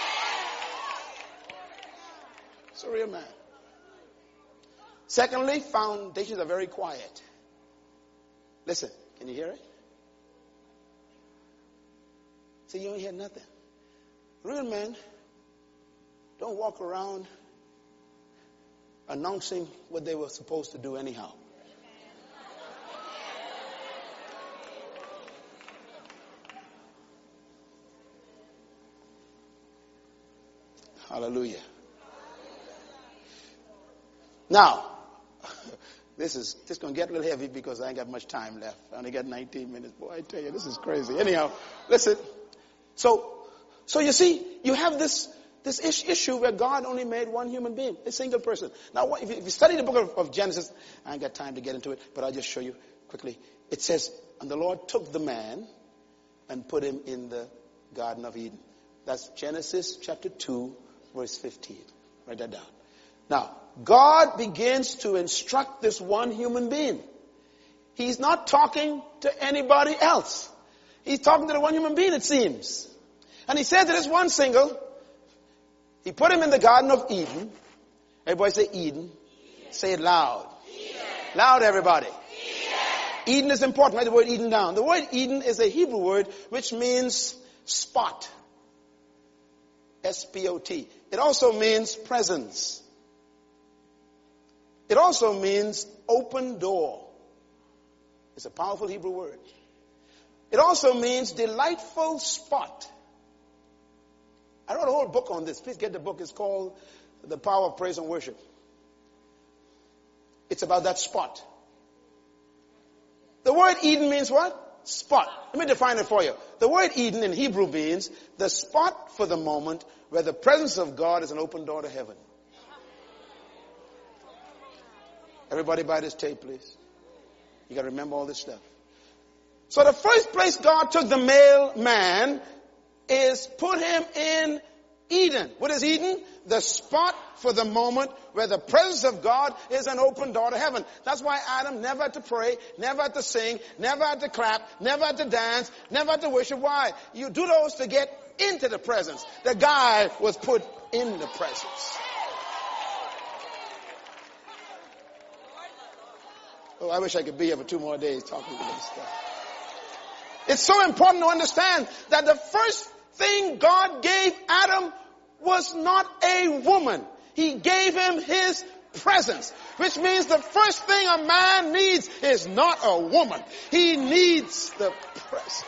A: It's a real man. Secondly, foundations are very quiet. Listen, can you hear it? See, you don't hear nothing. Real men don't walk around announcing what they were supposed to do anyhow. Hallelujah. Now, this is just going to get a little heavy because I ain't got much time left. I only got nineteen minutes. Boy, I tell you, this is crazy. Anyhow, listen. So, so you see, you have this this ish, issue where God only made one human being, a single person. Now, what, if, you, if you study the book of, of Genesis, I ain't got time to get into it, but I'll just show you quickly. It says, and the Lord took the man and put him in the Garden of Eden. That's Genesis chapter two, verse fifteen. Write that down. Now, God begins to instruct this one human being. He's not talking to anybody else. He's talking to the one human being, it seems. And he said to this one single, he put him in the Garden of Eden. Everybody say Eden. Eden. Say it loud. Eden. Loud, everybody. Eden. Eden is important. Write the word Eden down. The word Eden is a Hebrew word which means spot. S P O T. It also means presence. It also means open door. It's a powerful Hebrew word. It also means delightful spot. I wrote a whole book on this. Please get the book. It's called The Power of Praise and Worship. It's about that spot. The word Eden means what? Spot. Let me define it for you. The word Eden in Hebrew means the spot for the moment where the presence of God is an open door to heaven. Everybody buy this tape, please. You got to remember all this stuff. So the first place God took the male man is put him in Eden. What is Eden? The spot for the moment where the presence of God is an open door to heaven. That's why Adam never had to pray, never had to sing, never had to clap, never had to dance, never had to worship. Why? You do those to get into the presence. The guy was put in the presence. Oh, I wish I could be here for two more days talking about this stuff. It's so important to understand that the first thing God gave Adam was not a woman. He gave him his presence, which means the first thing a man needs is not a woman. He needs the presence.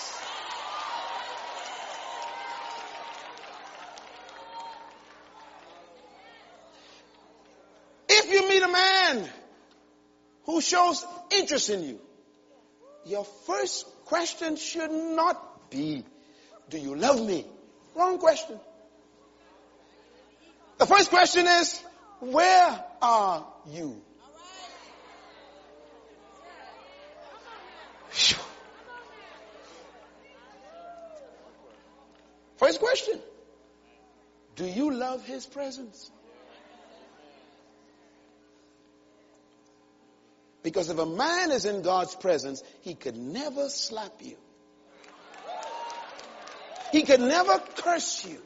A: If you meet a man who shows interest in you, your first question should not be, do you love me? Wrong question. The first question is, where are you? First question, do you love his presence? Because if a man is in God's presence, he could never slap you. He could never curse you.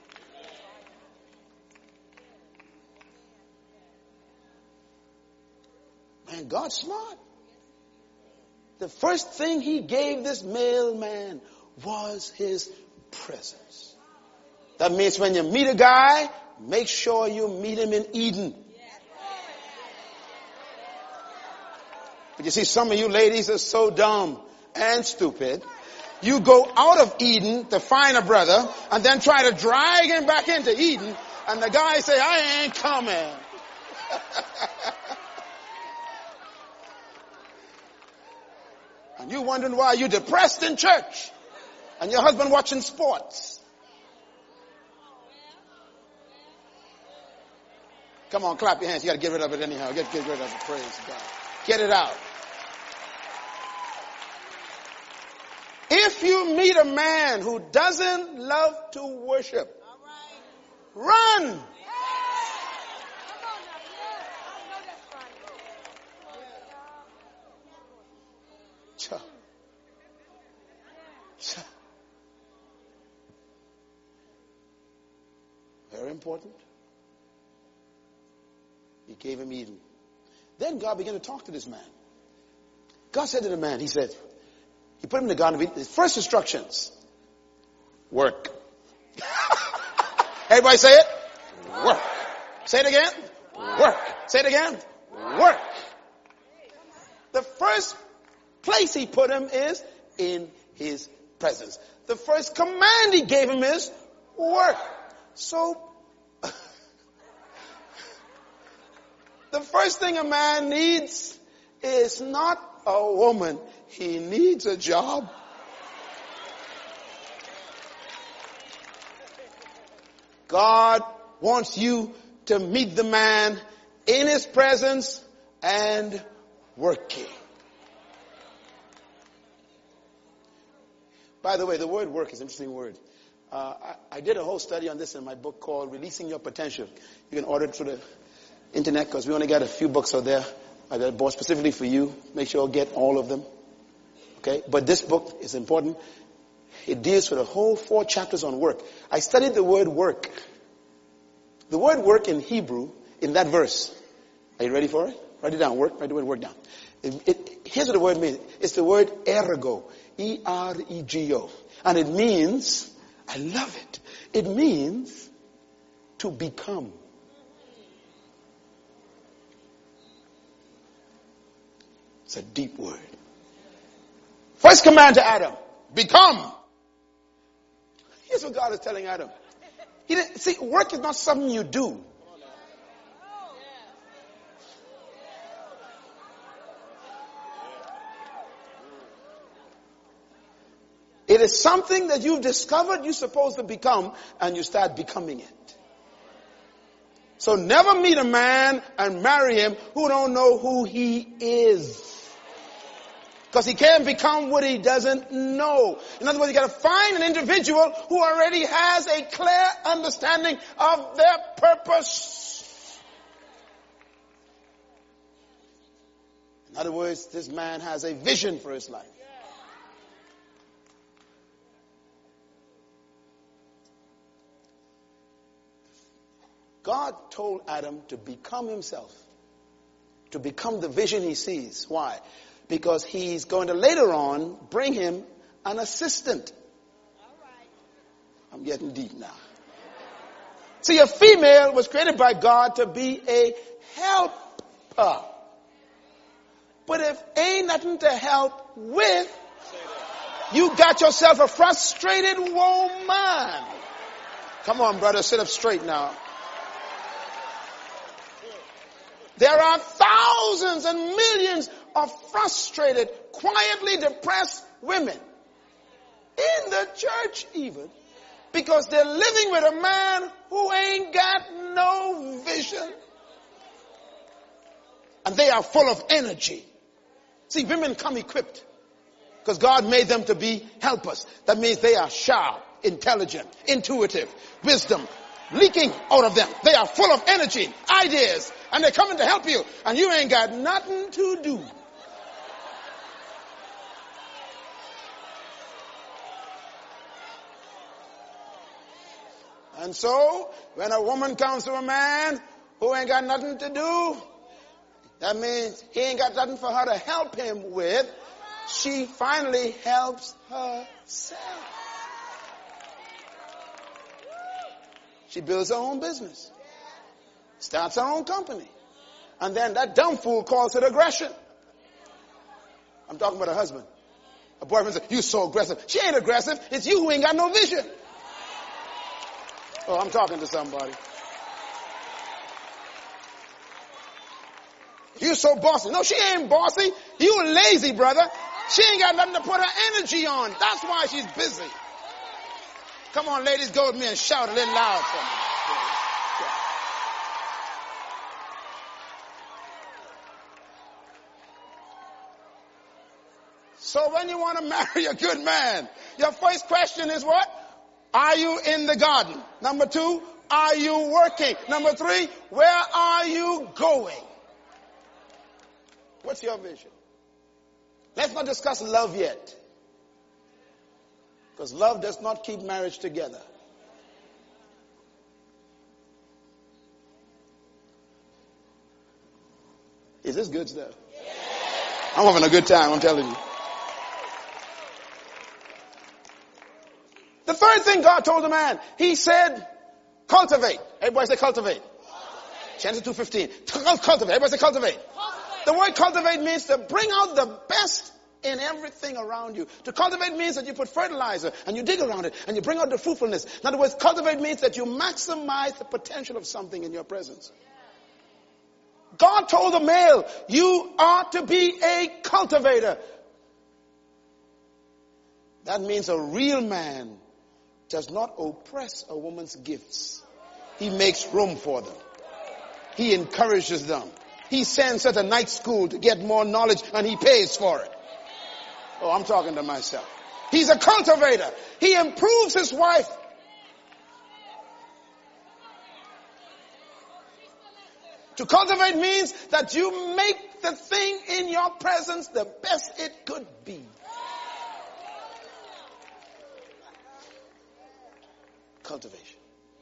A: Man, God's smart. The first thing he gave this male man was his presence. That means when you meet a guy, make sure you meet him in Eden. But you see, some of you ladies are so dumb and stupid. You go out of Eden to find a brother and then try to drag him back into Eden, and the guy say, I ain't coming. And you wondering why you're depressed in church and your husband watching sports. Come on, clap your hands. You got to get rid of it anyhow. Get, get rid of it. Praise God. Get it out. If you meet a man who doesn't love to worship, run. Cha. Cha. Very important. He gave him Eden. Then God began to talk to this man. God said to the man, he said, he put him in the Garden of Eden. His first instructions, work. Everybody say it? Work. Say it again? Work. Say it again? Work. The first place he put him is in his presence. The first command he gave him is work. So, the first thing a man needs is not a woman. He needs a job. God wants you to meet the man in his presence and working. By the way, the word work is an interesting word. Uh, I, I did a whole study on this in my book called Releasing Your Potential. You can order it through the internet because we only got a few books out there. I got bought specifically for you. Make sure you get all of them. Okay? But this book is important. It deals with the whole four chapters on work. I studied the word work. The word work in Hebrew, in that verse. Are you ready for it? Write it down. Work. Write the word work down. It, it, here's what the word means. It's the word ergo. E R E G O. And it means, I love it. It means to become. It's a deep word. First command to Adam, become. Here's what God is telling Adam. He didn't, see, work is not something you do. It is something that you've discovered you're supposed to become, and you start becoming it. So never meet a man and marry him who don't know who he is. Because he can't become what he doesn't know. In other words, you got to find an individual who already has a clear understanding of their purpose. In other words, this man has a vision for his life. God told Adam to become himself, to become the vision he sees. Why? Because he's going to later on bring him an assistant. I'm getting deep now. See, a female was created by God to be a helper. But if ain't nothing to help with, you got yourself a frustrated woman. Come on, brother, sit up straight now. There are thousands and millions of frustrated, quietly depressed women in the church even because they're living with a man who ain't got no vision. And they are full of energy. See, women come equipped because God made them to be helpers. That means they are sharp, intelligent, intuitive, wisdom leaking out of them. They are full of energy, ideas, and they're coming to help you. And you ain't got nothing to do. And so, when a woman comes to a man who ain't got nothing to do, that means he ain't got nothing for her to help him with. She finally helps herself. She builds her own business. Starts her own company. And then that dumb fool calls it aggression. I'm talking about a husband. A boyfriend says, "You so aggressive." She ain't aggressive. It's you who ain't got no vision. Oh, I'm talking to somebody. You so bossy. No, she ain't bossy. You lazy, brother. She ain't got nothing to put her energy on. That's why she's busy. Come on, ladies, go with me and shout a little loud for me. So when you want to marry a good man, your first question is what? Are you in the garden? Number two, are you working? Number three, where are you going? What's your vision? Let's not discuss love yet. Because love does not keep marriage together. Is this good stuff? I'm having a good time, I'm telling you. The third thing God told the man, he said, cultivate. Everybody say cultivate. Cultivate. Genesis two fifteen. Cultivate. Everybody say cultivate. Cultivate. The word cultivate means to bring out the best in everything around you. To cultivate means that you put fertilizer and you dig around it and you bring out the fruitfulness. In other words, cultivate means that you maximize the potential of something in your presence. God told the male, you are to be a cultivator. That means a real man does not oppress a woman's gifts. He makes room for them. He encourages them. He sends her to night school to get more knowledge and he pays for it. Oh, I'm talking to myself. He's a cultivator. He improves his wife. To cultivate means that you make the thing in your presence the best it could be. Cultivation.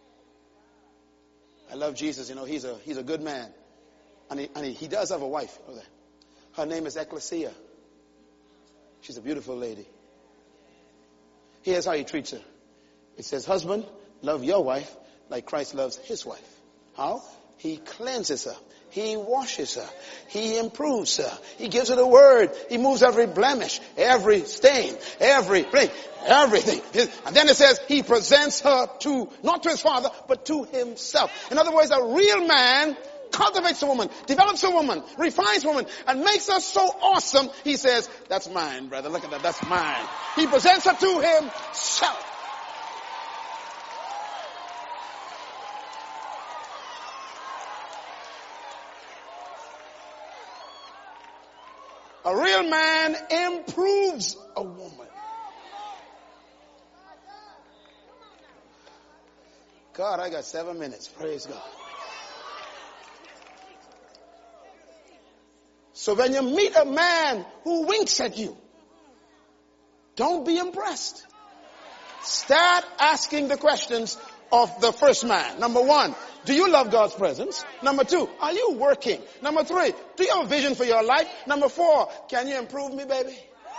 A: I love Jesus. You know, he's a he's a good man. And he, and he, he does have a wife. Her name is Ecclesia. She's a beautiful lady. Here's how he treats her. It says, husband, love your wife like Christ loves his wife. How? He cleanses her. He washes her. He improves her. He gives her the word. He moves every blemish, every stain, every thing, everything. And then it says he presents her to, not to his father, but to himself. In other words, a real man cultivates a woman, develops a woman, refines a woman, and makes her so awesome, he says, that's mine, brother. Look at that. That's mine. He presents her to himself. A real man improves a woman. God, I got seven minutes. Praise God. So when you meet a man who winks at you, don't be impressed. Start asking the questions of the first man. Number one, do you love God's presence? Number two, are you working? Number three, do you have a vision for your life? Number four, can you improve me, baby?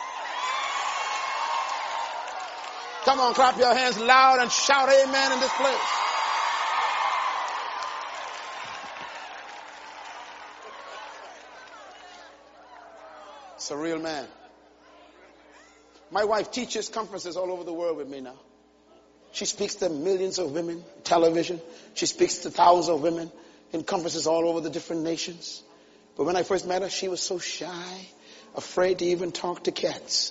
A: Come on, clap your hands loud and shout amen in this place. It's a real man. My wife teaches conferences all over the world with me now. She speaks to millions of women, television. She speaks to thousands of women in conferences all over the different nations. But when I first met her, she was so shy, afraid to even talk to cats.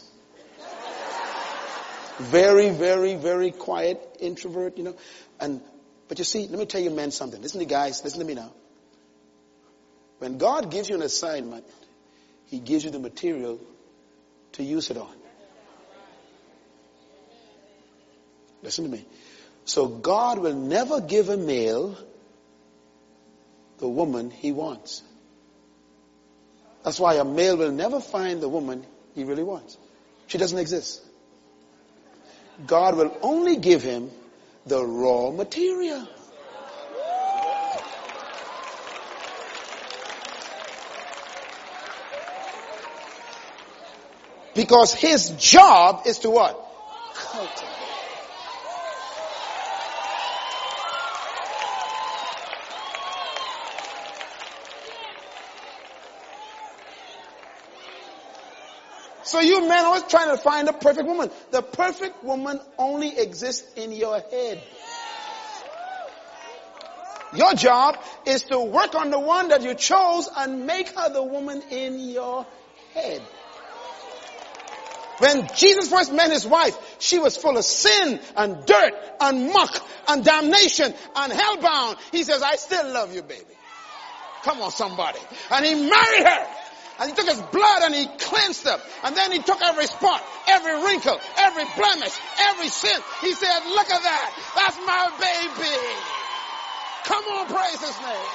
A: Very, very, very quiet, introvert, you know. And but you see, let me tell you men something. Listen to you guys, listen to me now. When God gives you an assignment, he gives you the material to use it on. Listen to me. So God will never give a male the woman he wants. That's why a male will never find the woman he really wants. She doesn't exist. God will only give him the raw material. Because his job is to what? Cultivate. So you men always trying to find a perfect woman. The perfect woman only exists in your head. Your job is to work on the one that you chose and make her the woman in your head. When Jesus first met his wife, she was full of sin and dirt and muck and damnation and hellbound. He says, I still love you, baby. Come on, somebody. And he married her. And he took his blood and he cleansed them. And then he took every spot, every wrinkle, every blemish, every sin. He said, look at that. That's my baby. Come on, praise his name.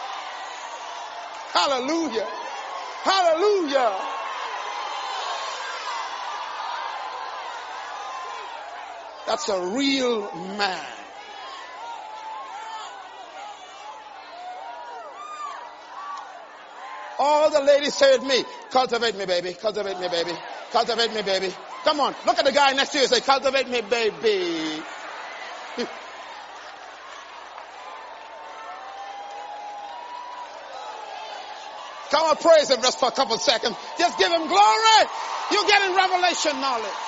A: Hallelujah. Hallelujah. That's a real man. All the ladies say with me, cultivate me, baby. Cultivate me, baby. Cultivate me, baby. Come on, look at the guy next to you and say, cultivate me, baby. Come on, praise him just for a couple seconds. Just give him glory. You're getting revelation knowledge.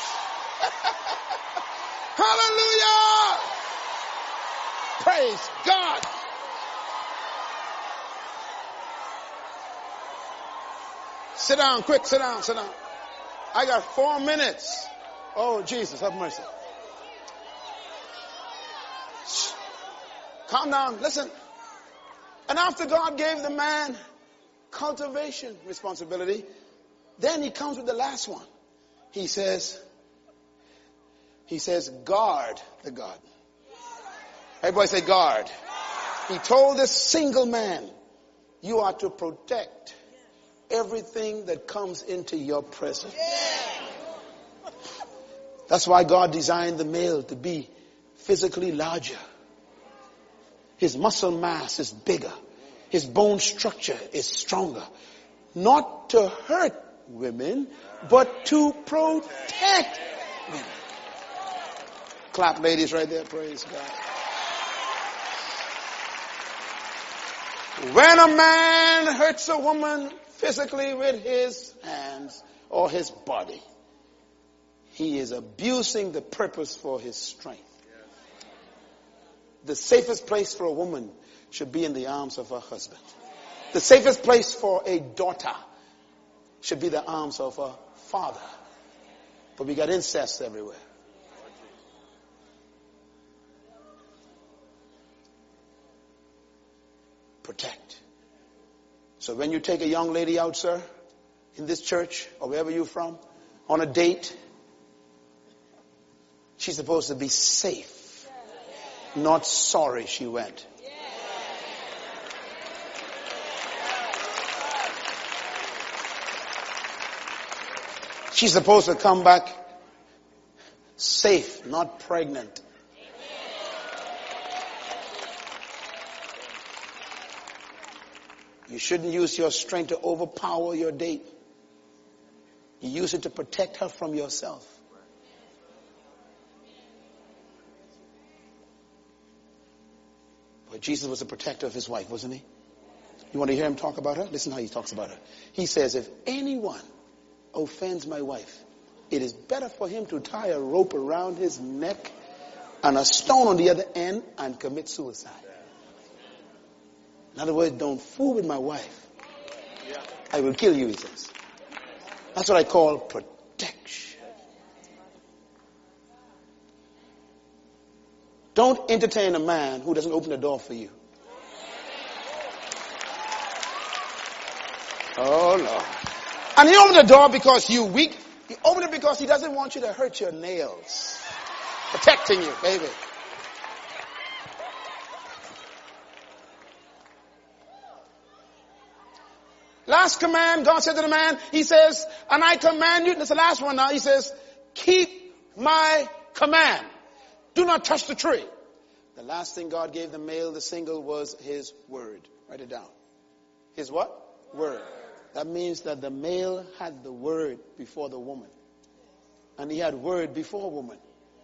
A: Hallelujah. Praise God. Sit down, quick, sit down, sit down. I got four minutes. Oh, Jesus, have mercy. Shh. Calm down, listen. And after God gave the man cultivation responsibility, then he comes with the last one. He says, he says, guard the garden. Everybody say guard. He told this single man, you are to protect everything that comes into your presence. That's why God designed the male to be physically larger. His muscle mass is bigger. His bone structure is stronger. Not to hurt women, but to protect women. Clap, ladies, right there. Praise God. When a man hurts a woman physically with his hands or his body, he is abusing the purpose for his strength. The safest place for a woman should be in the arms of her husband. The safest place for a daughter should be the arms of her father. But we got incest everywhere. Protect. So when you take a young lady out, sir, in this church or wherever you're from, on a date, she's supposed to be safe, not sorry she went. She's supposed to come back safe, not pregnant. You shouldn't use your strength to overpower your date. You use it to protect her from yourself. But Jesus was a protector of his wife, wasn't he? You want to hear him talk about her? Listen how he talks about her. He says, if anyone offends my wife, it is better for him to tie a rope around his neck and a stone on the other end and commit suicide. In other words, don't fool with my wife. I will kill you, he says. That's what I call protection. Don't entertain a man who doesn't open the door for you. Oh, Lord. And he opened the door because you're weak. He opened it because he doesn't want you to hurt your nails. Protecting you, baby. Last command, God said to the man, he says, and I command you, that's the last one now, he says, keep my command. Do not touch the tree. The last thing God gave the male, the single, was his word. Write it down. His what? Word. That means that the male had the word before the woman. And he had word before woman.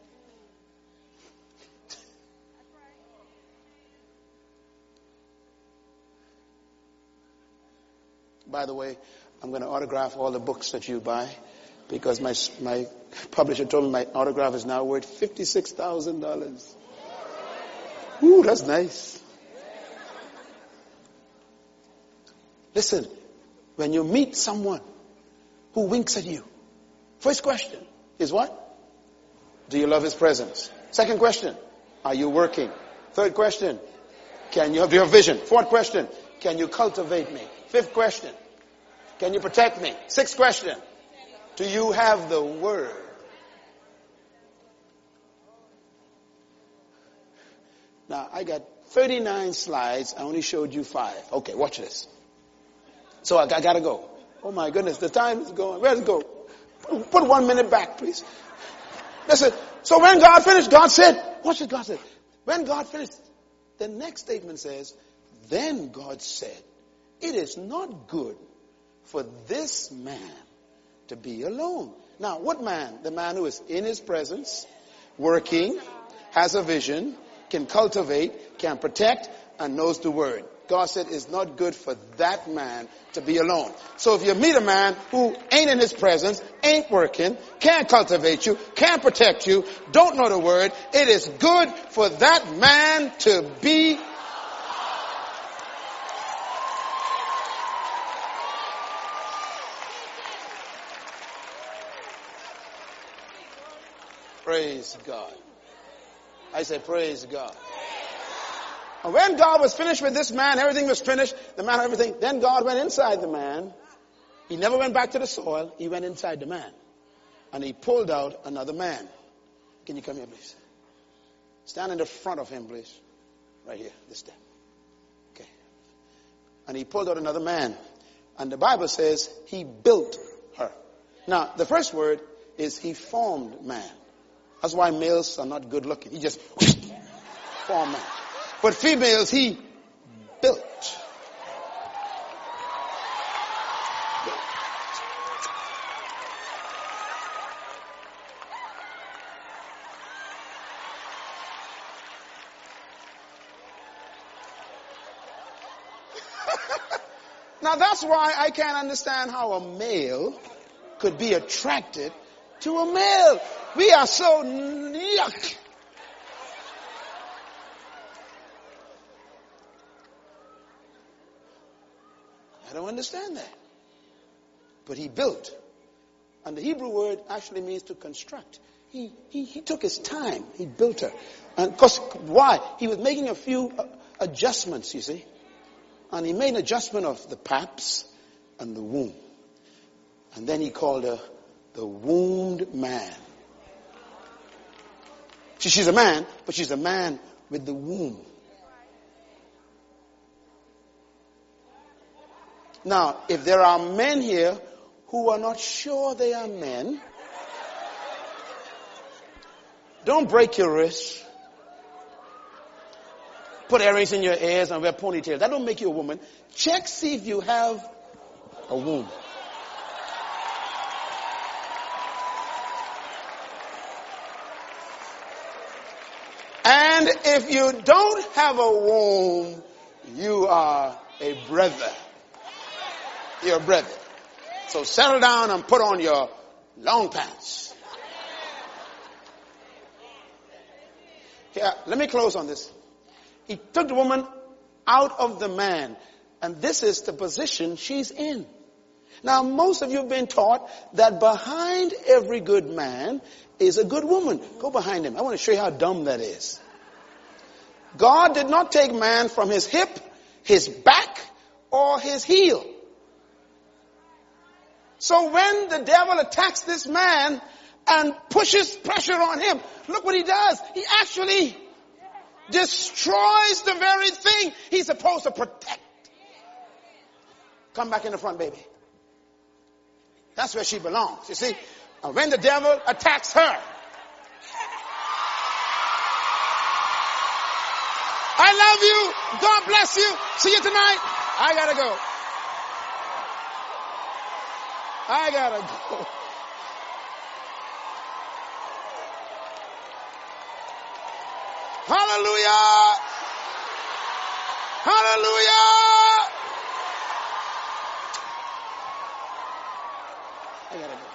A: By the way, I'm going to autograph all the books that you buy because my my publisher told me my autograph is now worth fifty-six thousand dollars. Ooh, that's nice. Listen, when you meet someone who winks at you, first question is what? Do you love his presence? Second question, are you working? Third question, can you have your vision? Fourth question, can you cultivate me? Fifth question, Can you protect me? Sixth question. Do you have the word? Now, I got thirty-nine slides. I only showed you five. Okay, watch this. So I, I got to go. Oh, my goodness. The time is going. Where's it go? Put one minute back, please. Listen. So when God finished, God said, watch what God said. When God finished, the next statement says, then God said, it is not good for this man to be alone. Now, what man? The man who is in his presence, working, has a vision, can cultivate, can protect, and knows the word. God said it's not good for that man to be alone. So if you meet a man who ain't in his presence, ain't working, can't cultivate you, can't protect you, don't know the word, it is good for that man to be alone. Praise God. I say praise God. And when God was finished with this man, everything was finished, the man, everything, then God went inside the man. He never went back to the soil. He went inside the man. And he pulled out another man. Can you come here, please? Stand in the front of him, please. Right here, this step. Okay. And he pulled out another man. And the Bible says he built her. Now, the first word is he formed man. That's why males are not good looking. He just formed man. But females, he built. built. Now that's why I can't understand how a male could be attracted to a male. We are so yuck. I don't understand that. But he built. And the Hebrew word actually means to construct. He, he, he took his time. He built her. And cause, why? He was making a few uh, adjustments, you see. And he made an adjustment of the paps and the womb. And then he called her the wombed man. See, she's a man, but she's a man with the womb. Now, if there are men here who are not sure they are men, don't break your wrist. Put earrings in your ears and wear ponytails. That don't make you a woman. Check, see if you have a womb. And if you don't have a womb, you are a brother. You're a brother. So settle down and put on your long pants. Here, let me close on this. He took the woman out of the man. And this is the position she's in. Now, most of you have been taught that behind every good man is a good woman. Go behind him. I want to show you how dumb that is. God did not take man from his hip, his back, or his heel. So when the devil attacks this man and pushes pressure on him, look what he does. He actually destroys the very thing he's supposed to protect. Come back in the front, baby. That's where she belongs, you see. And when the devil attacks her, I love you. God bless you. See you tonight. I gotta go. I gotta go. Hallelujah. Hallelujah. I gotta go.